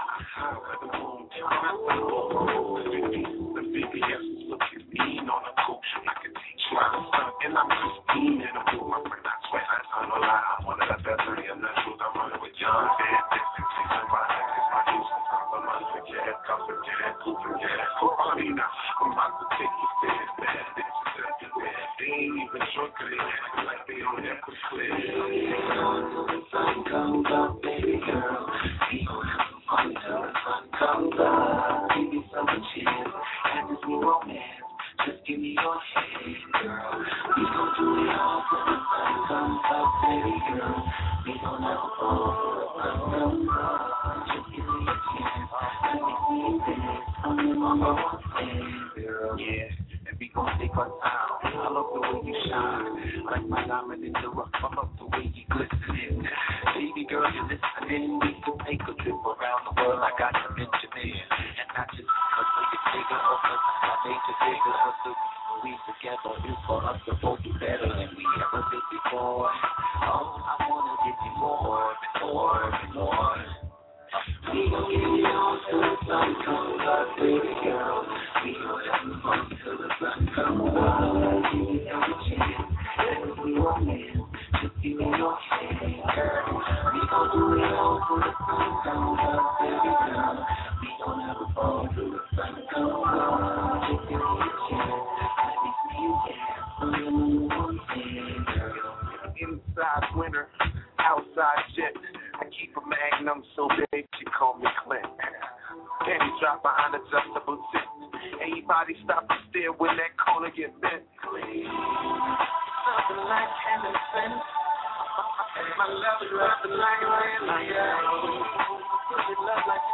The VVS is looking mean on the coach. I can teach my son, and I'm 16 and I'm doing my friend. I swear that's not a lie. I'm one of the best, and the truth. I'm running with John. Bad distance, and my neck is my juice. Sometimes I'm unforget, come forget, who forget. So funny now, I'm about to take you serious. Bad bitches everywhere. They ain't even struggling, acting like they don't have to clear. Till the sun comes up, baby girl. We gon' have some fun till the sun comes up. Give me some chance, and this new romance. Just give me your hand, girl. We gon' do it all till the sun comes up, baby girl. We gon' never fall till the sun comes up. Just give me a chance. Let me see you dance. I'm your number one fan, girl. Yeah, and we gon' take our time. I love the way you shine, like my diamond in the rough. I love the way you glisten. Baby girl, you're listening. We can take a trip around the world. I got to mention it, and not just because we can take it or because I made you bigger. But the we together is for us to both do better than we ever did before. Oh, I wanna give you more. We gon' get it on till the sun comes up, baby girl. We gon' have some fun till the sun comes up. Give me every chance, and we romance. Just give me your hand, girl. We gon' do it all till the sun comes up, baby girl. We gon' have a ball till the sun comes up. Just give me a chance, let me see you dance. I'm your number one fan, girl. Inside winter, outside jet. I keep a magnum so big she call me Clint. Panties drop behind adjustable zip. Anybody stop and stare when that corner get bent. Something like Henderson. My love is nothing like it love like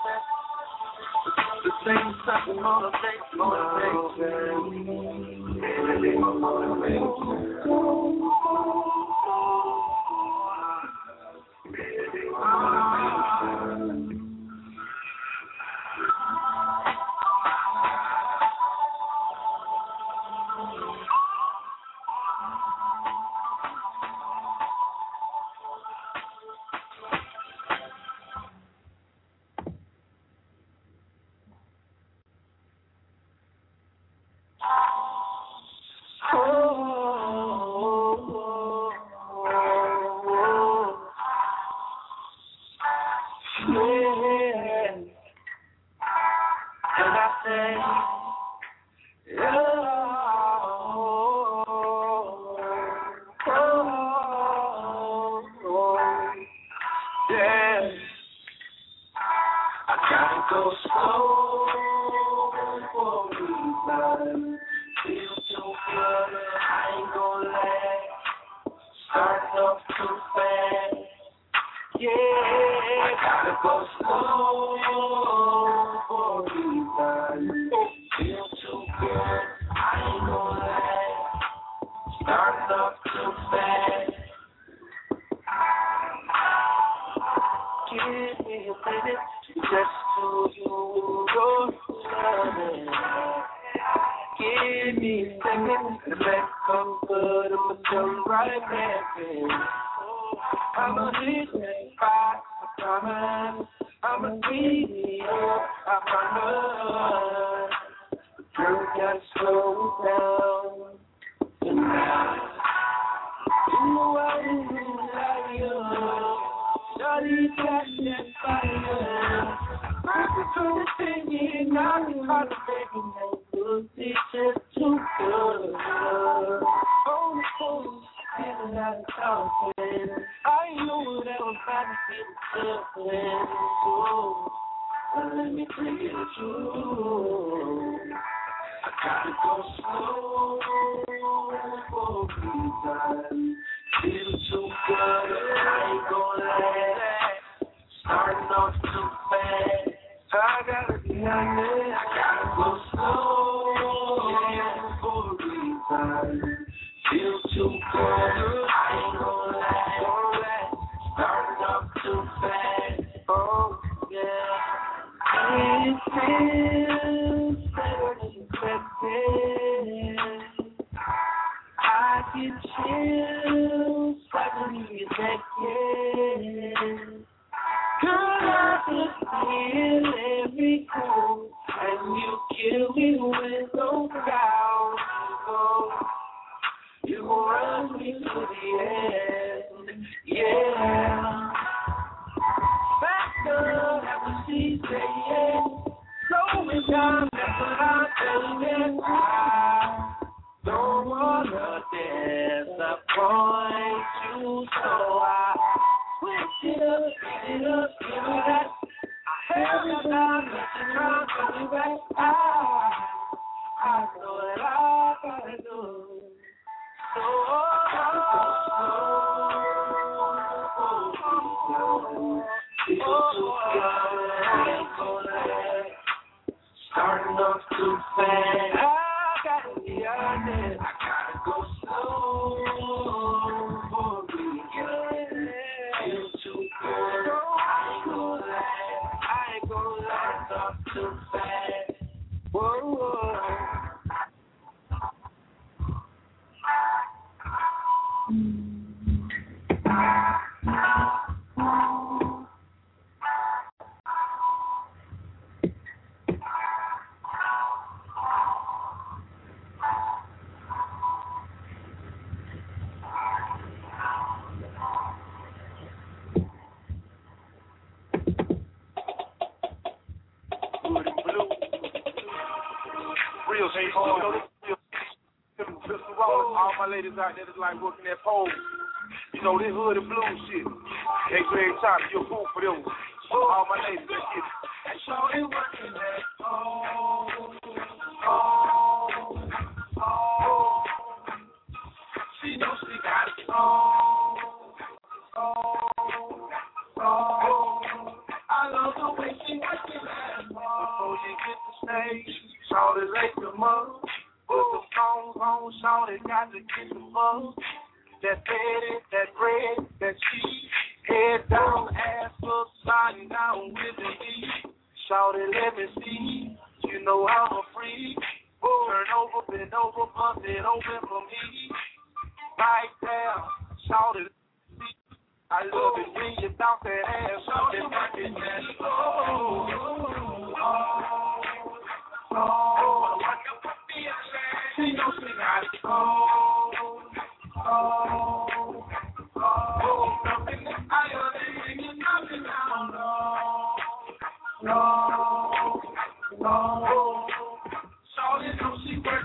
the same something motivates. Yeah. I gotta go slow for me, feel too good, I ain't gon' lag. Starting off too fast, yeah. I gotta go slow for me, feel too good, I ain't gon' lag. Starting off too fast. Give me a minute just to you your loving. Give me a second to let come good. I'ma jump right back in. I'ma hit that spot, I promise. I'ma beat it up, I promise. Girl, you gotta slow down tonight. You know I really like you. Shawty got that fire. Perfect for the thing, now you hard to baby, no good. It's just too good. On the phone, feeling out of confidence. I know that I'm about to see the difference. But let me tell you the truth. I gotta go slow for reason. Feel too good, I ain't gon' let that. Starting off too fast, I gotta be honest. I gotta go slow for reason. Feel too good, I ain't gon' let that. Starting off too fast, oh yeah. It feels better than expected. I get chills right when you get naked. Girl, I just feel every cold, and you kill me with no doubt. Oh, you gon' run me to the end, yeah. Faster, after she say yes. Slow me down, that's what I'm telling you. Don't wanna disappoint you, so I switch it up, give me that. I have your time, let you try to be back. I know that I gotta do. Starting off too fast. I gotta be honest. I gotta go slow for me. Feel too good. I ain't gonna let off too fast. Whoa, whoa. All my ladies out there that's like working that pole, you know, this hood and blue shit. Hey, Greg Top, you're cool for them. All my ladies, let's get it. And so they working that pole. She knows she got it on. I love the way she working that pole. Before you get the stage, saw the lake them up. Put the songs on, Shawty got to get the buzz. That Betty, that bread, that cheese. Head down, ass up, sliding down with the beat. Shawty, let me see. You know I'm a freak. Turn over, bend over, bump it open for me. Right there, Shawty, I love it when you bounce that ass. Shawty, back in that. She knows she got it. Nothing higher than you, nothing down low. Shawty knows she working.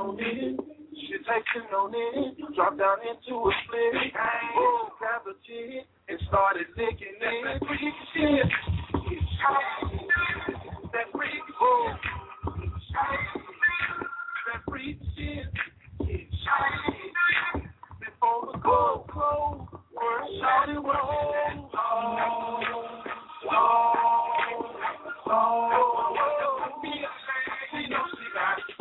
on in. She taking on in. Drop down into a split. Grab a chin and started licking in. That freaky shit. That freaky shit. That freaky shit. Before the cold close, word shouted roll. She knows she got it.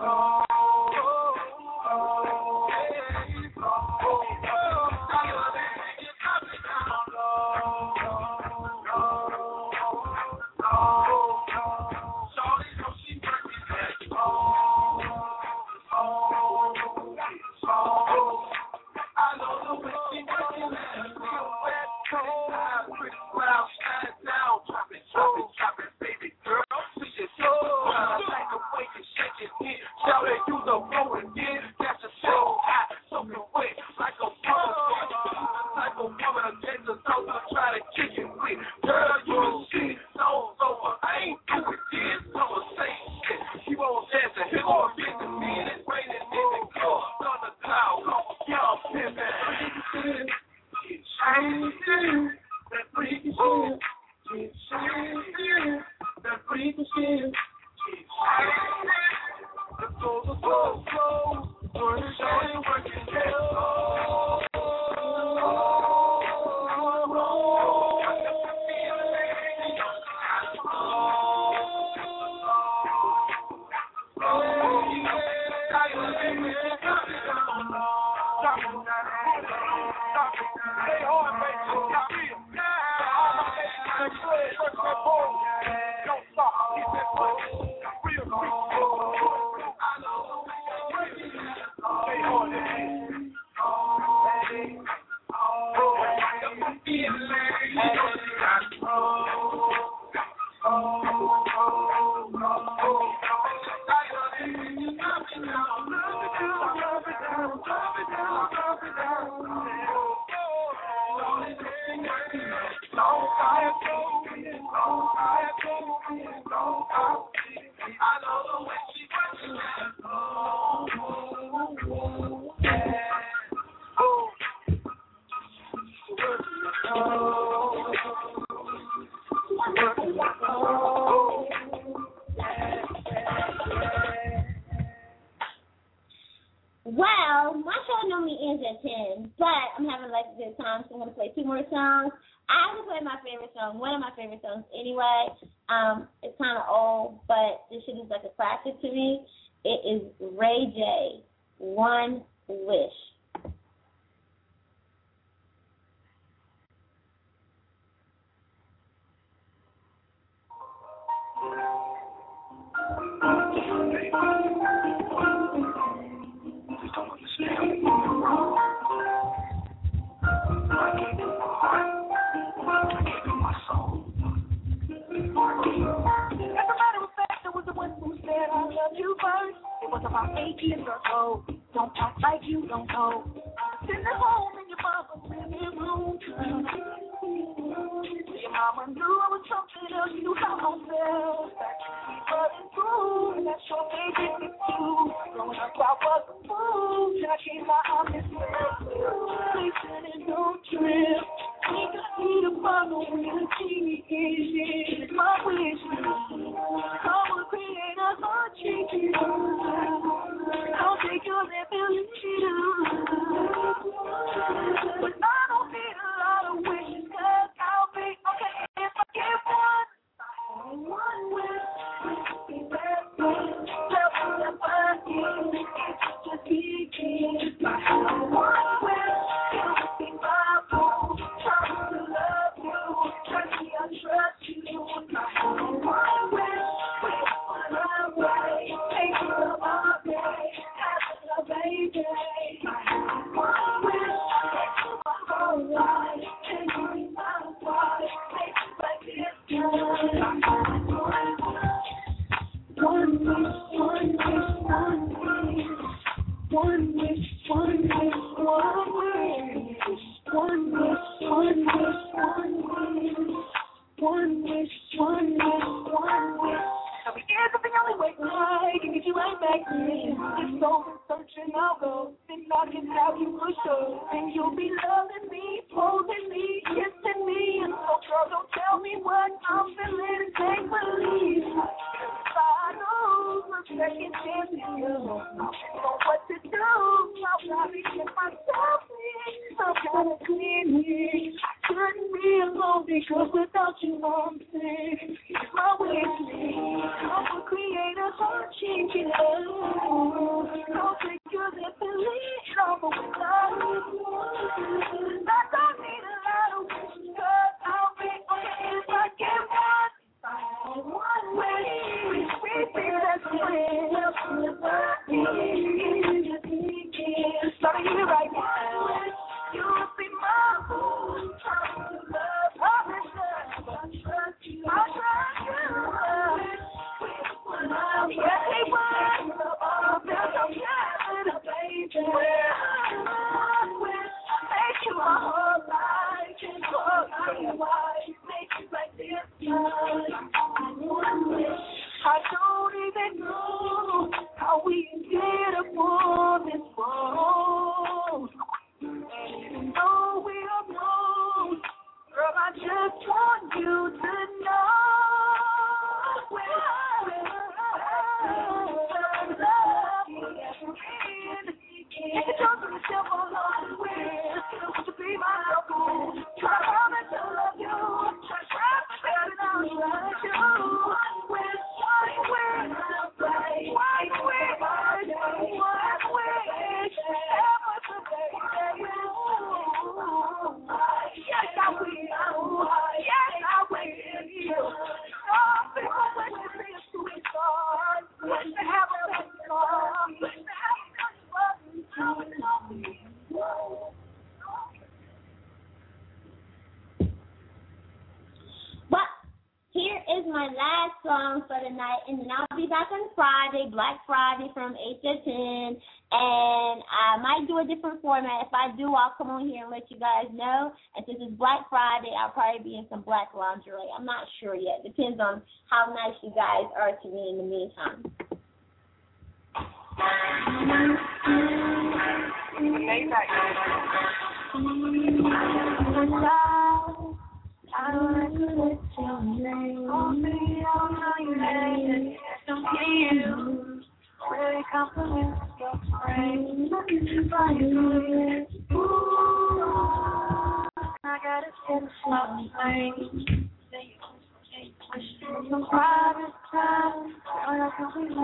Well, my show normally ends at 10, but I'm having like a good time, so I'm going to play two more songs. I will play my favorite song, one of my favorite songs anyway. It's kind of old, but this shit is like a classic to me. It is Ray J, One Wish. Everybody was back, there was the one who said I love you first. It was about 8 years ago. Don't act like you don't know. Sitting at home in your mama's living room. Your mama knew I was something else. You knew how I felt. But it's true, and that's your favorite thing too. Growing up, I was a fool. Till I came out, I miss you. Placing in no trip. We can see the bottle when the TV is my wish. I will create a heart shaking. I'll take your rebellion but I don't need a lot of wishes, cause I'll be okay if I get one wish. Be that good, tell me that I need it, just begin. My one wish, it'll be my boo. Trying to love you, trust me, I trust you. My one wish, wait for my way, take it up my day, have a baby. My one wish, my whole life, can you be my wife? Make it like this good. One wish, one wish, one wish. One wish, one wish, one wish. One wish, one wish, one wish. One wish, one wish, one wish. Now we is the only way I can get you right back in. It's over, so searching, I'll go. And I can have you for sure. And you'll be loving me, holding me, kissing me. And so, girl, don't tell me what I'm feeling. Take believe. I know a second chance to you. Know what to do. I'll probably get myself in. I'm kind of clean. Couldn't be alone because without you, I'm sick. It's my way to be. I will create a heart-changing love. I'll take your lips and lead on the without you. I don't need a lot of wishes, 'cause I'll be okay if I get one way. We think that's the way. Starting here right now. You'll be my fool. I don't even know how we get upon this road. No, we don't know. Girl, I just want you to know. If you don't do the simple long way, would you be my girlfriend? Try to promise to love you. Try to trap me, baby, now you love you. But here is my last song for the night, and then I'll be back on Friday, Black Friday, from 8 to 10, and I might do a different format. If I do, I'll come on here and let you guys know. And since it's Black Friday, I'll probably be in some black lingerie. I'm not sure yet. Depends on how nice you guys are to me in the meantime. I don't like to let your name. Oh, baby, I don't know your name. Don't hear you. Really compliments your brain. Look at you by your lips. Ooh, I gotta get something. Some private time. Girl, I can be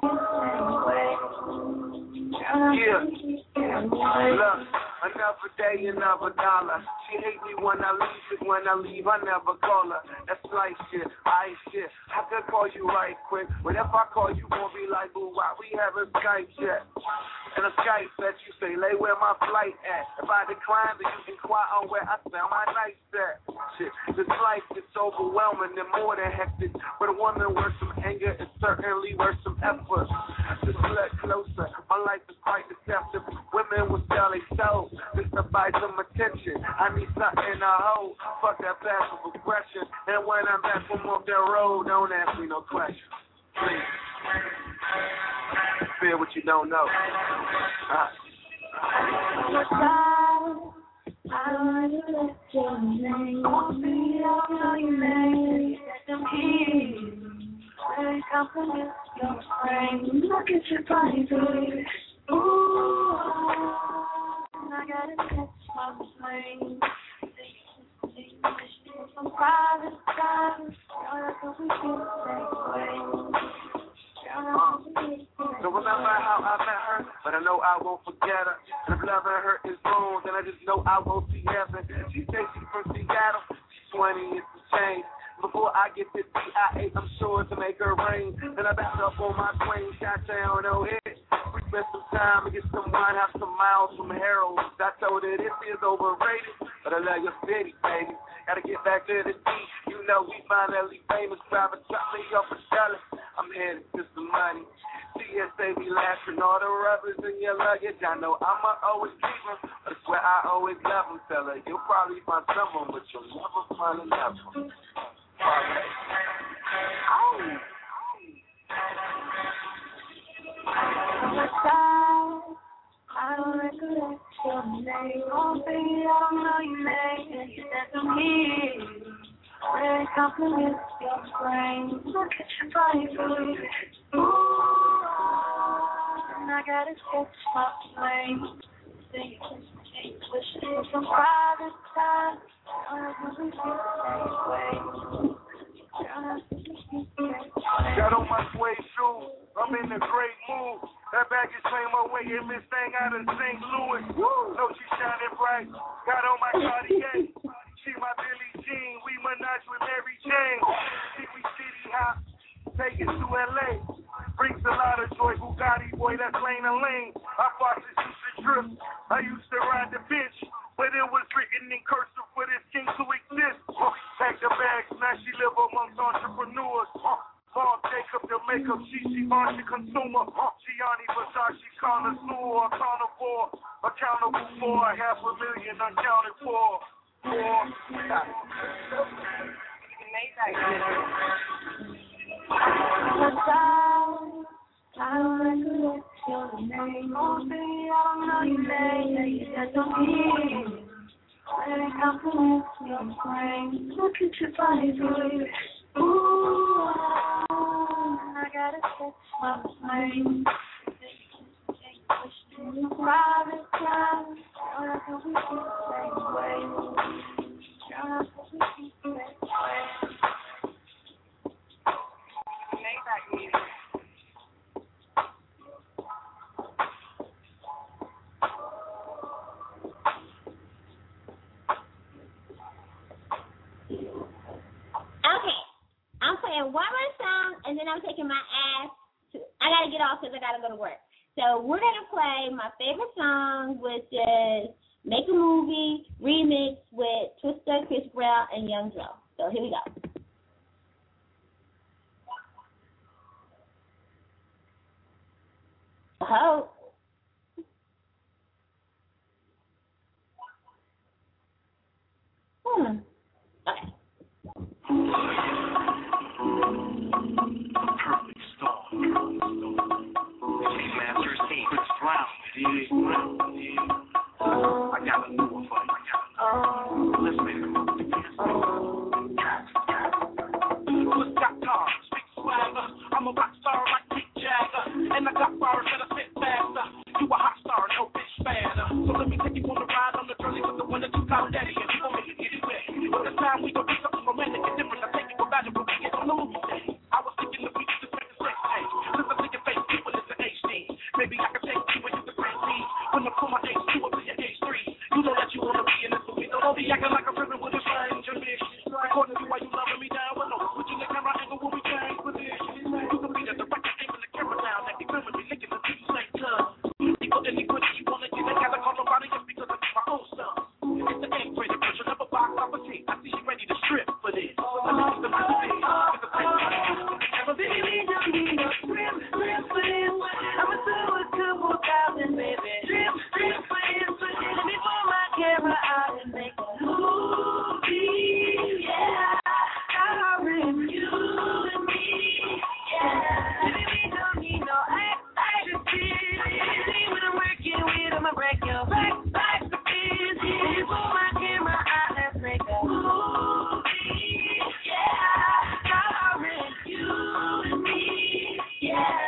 Yeah. Look, another day, another dollar. She hate me when I leave, but when I leave, I never call her. That's life shit, ice shit. I could call you right quick, but if I call you, gon' be like, boo, why we haven't Skype yet? And a Skype that you say, lay where my flight at. If I decline, then you inquire on where I found my nights at. Shit, this life is overwhelming and more than hectic. But a woman worth some anger is certainly worth some effort. Just look closer, my life is quite deceptive. Women will sell their soul just to buy some attention. I need something to hold. Fuck that passive aggression. And when I'm back from off that road, don't ask me no questions. Please. Fear what you don't know. I don't like to let your name. Oh, baby, I don't know your name. Don't hear you. Really compliments your brain. Look at your body, baby. Ooh, I gotta catch my plane. Some private time. Girl, I can we feel the same way. Don't remember how I met her, but I know I won't forget her. And if loving her is wrong, then I just know I won't see heaven. She says she's from Seattle, she's 20, it's a change. Before I get to CIA, I'm sure to make her rain. Then I back up on my plane, shot down, no hit. We spent some time to get some wine, have some miles from Harold. I told her this is overrated, but I love your city, baby. Gotta get back to the D. You know we finally famous, private chocolate up for selling. I'm headed to some money. CSA be laughing, all the rubbers in your luggage. I know I'ma always keep them, but I swear I always love them, fella. You'll probably find someone, but you'll never find another. name. Oh, baby, I don't know your name. And you said to me, red compliments your brain. Look at your body, baby. Ooh, and I gotta catch my flame. Then you kiss me, take wish it some private time. I really feel the same way. Got on my suede shoes, I'm in a great mood. That baggage came my way, and Miss Thing out of St. Louis. Know she shining bright. Got on my Cartier, she my Billie Jean. We menage with Mary Jane. We city hop, take it to LA. Brings a lot of joy, Bugatti boy, that's lane to lane. I fought this used to drip, I used to ride the bench. But it was written in cursive for this king to exist. Pack the bags, now she live amongst entrepreneurs. Mom, Jacob, the makeup, she Marcia consumer. Gianni Versace connoisseur, accountable for $500,000 uncounted for. I don't recollect your name. Oh, baby, I don't know your name. Yeah, you said to me. Red compliments your brain. Look at your body, baby. Ooh, I gotta catch my flame. Private time. I can we keep the same way. I can we keep the same way. Maybach music. Okay, I'm playing one more song, and then I'm taking my ass to, I gotta get off because I gotta go to work. So we're gonna play my favorite song, which is Make a Movie remix with Twista, Chris Brown, and Young Joe. So here we go. Oh. Okay. Perfect storm. Masters team. Chris Brown. I got a new one for you. Let's make a movie. Who's got cars? Big swagger. I'm a rock star like Mick Jagger. And I got bars that I sit faster. You a hot star, no bitch spanner. So let me take you on the ride on the journey with the one that you call daddy. And we gon' make it anyway. But this time we gon' do something romantic and different. I take you for magic, but we get on the movie day. I was thinking the future just make the sex page. Since I see your face, people, it's an HD. Maybe I can take you when you the great lead. When I pull my H2 up to your H3. You know that you wanna be in this movie. Don't be acting like a ribbon with a strange bitch. Recording you while you loving me down. Well, no, put you in the camera angle when we change with this. You can be the director, aiming the camera down. That be filming me, licking the two same time. You put any good you wanna get, I gotta call nobody just because I do my own stuff. It's the 8th grade version of a box office hit. I see you ready to strip for this. Let me get the recipe. It's a great one. Baby, don't need no strip for this. I'ma do a couple thousand, baby. Strip for this. Let me pull my camera out and make a movie. Yeah, I rip you and me. Yeah, baby, we don't need no action. See what I'm working with, I'ma break your back to business. Let me pull my camera out, let's make a movie. Yeah, I rip you and me. Yeah.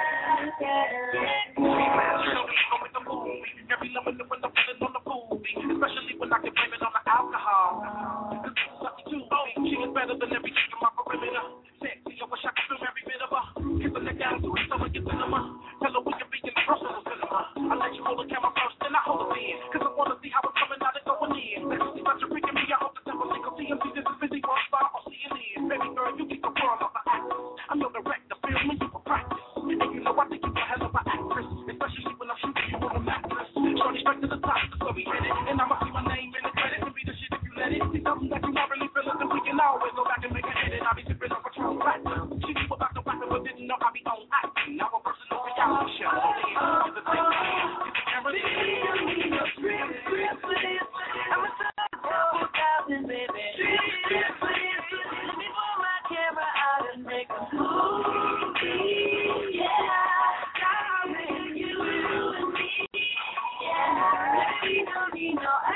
Every number when I'm feeling on the movie, especially when I can blame it on the alcohol. Cause this is lucky too. She is better than every chick in my perimeter. Sexy, I wish I could film every bit of her. Kiss her neck down to her stomach and cinema. Tell her we can be in the personal cinema. I let you hold the camera first, then I hold it in. Cause I wanna see how it's coming out and going in. She's such a freak in me, I hope the devil think I'll see him. See this is busy for a spot, I'll see it in. Baby girl, you keep the world off the actors. I'm your director, film me, you for practice. And you know I think you a hell of an actress. Especially when I'm shooting you on the mattress. Shorty straight to the top, that's where we headed. And I'ma see my name in the credits and be the shit if you let it. See something that you not really feeling, then we can always go back and make a hit. And I'll be sipping on Patron Platinum. She knew about the rapping, but didn't know I be on acting. Now a personal reality show. It's the thing. It's the camera. Don't need no strip for this. I'ma do a couple thousand, baby. Strip for this. Let me pull my camera out and make a movie. Yeah, I rip you and me. Yeah, baby, don't need no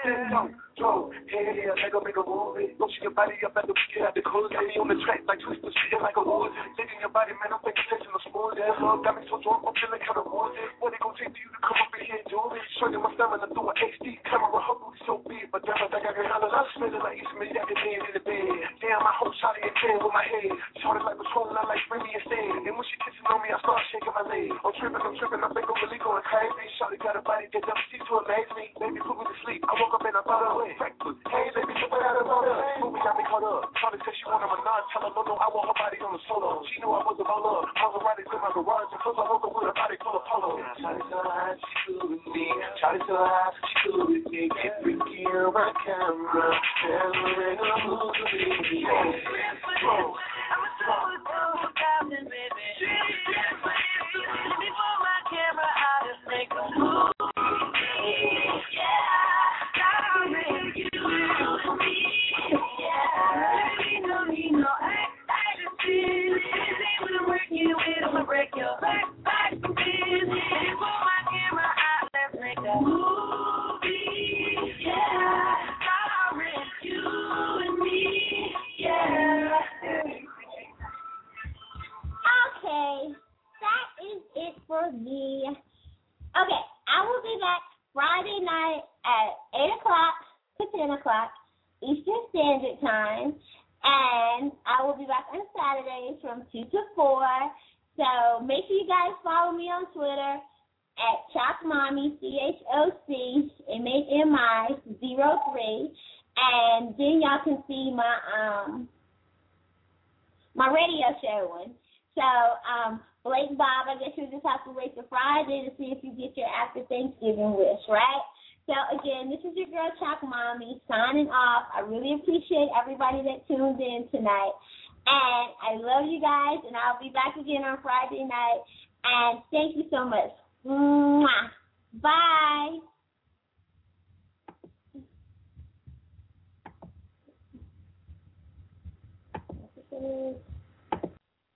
Yo, yeah, make a movie. Don't you your body up at the weekend at the club. Got me on the track like Twister, shit like a wood. Taking your body, man, I'm thinking attention to smooth. That love got me so drunk, I'm feeling kind of woozy. What it gon' take for you to come up in here and do it? Showing my stamina through an HD camera, her booty so big, but damn, I think I can handle it. I'm smelling like East Mid, got the man in the bed. Damn, I hope Charlie and 10 with my head. Shorty like Patron, I like Remy and Stan. And when she kissing on me, I start shaking my leg. I'm tripping, I think I'm really going crazy. Shorty got a body that never cease to amaze me. Baby, put me to sleep. I woke up and I thought I went breakfast. Hey, baby, you put out about us. Movie got me caught up. Charlie said she wanted my nod. Tell her, no, I want her body on the solo. She knew I was a roller. Maseratis in my garage. And close I woke up with a body full of polo. Charlie so high, she cool with me. Charlie so high, she cool with me. Get freaky on my camera. Tell her when I'm moving. I'm a super captain, baby. Before my camera, I just make a move. Break your back to business. Before my camera out, let's make a movie. Yeah, starring you and me. Yeah. Okay, that is it for me. Okay, I will be back Friday night at 8 o'clock to 10 o'clock Eastern Standard Time, and I will be back on Saturdays from 2 to 4. So make sure you guys follow me on Twitter at ChocMommy, ChocMami03, and then y'all can see my radio show one. So Blake Bob, I guess you'll just have to wait till Friday to see if you get your after Thanksgiving wish, right? So again, this is your girl ChocMommy signing off. I really appreciate everybody that tuned in tonight. And I love you guys, and I'll be back again on Friday night. And thank you so much. Mwah. Bye.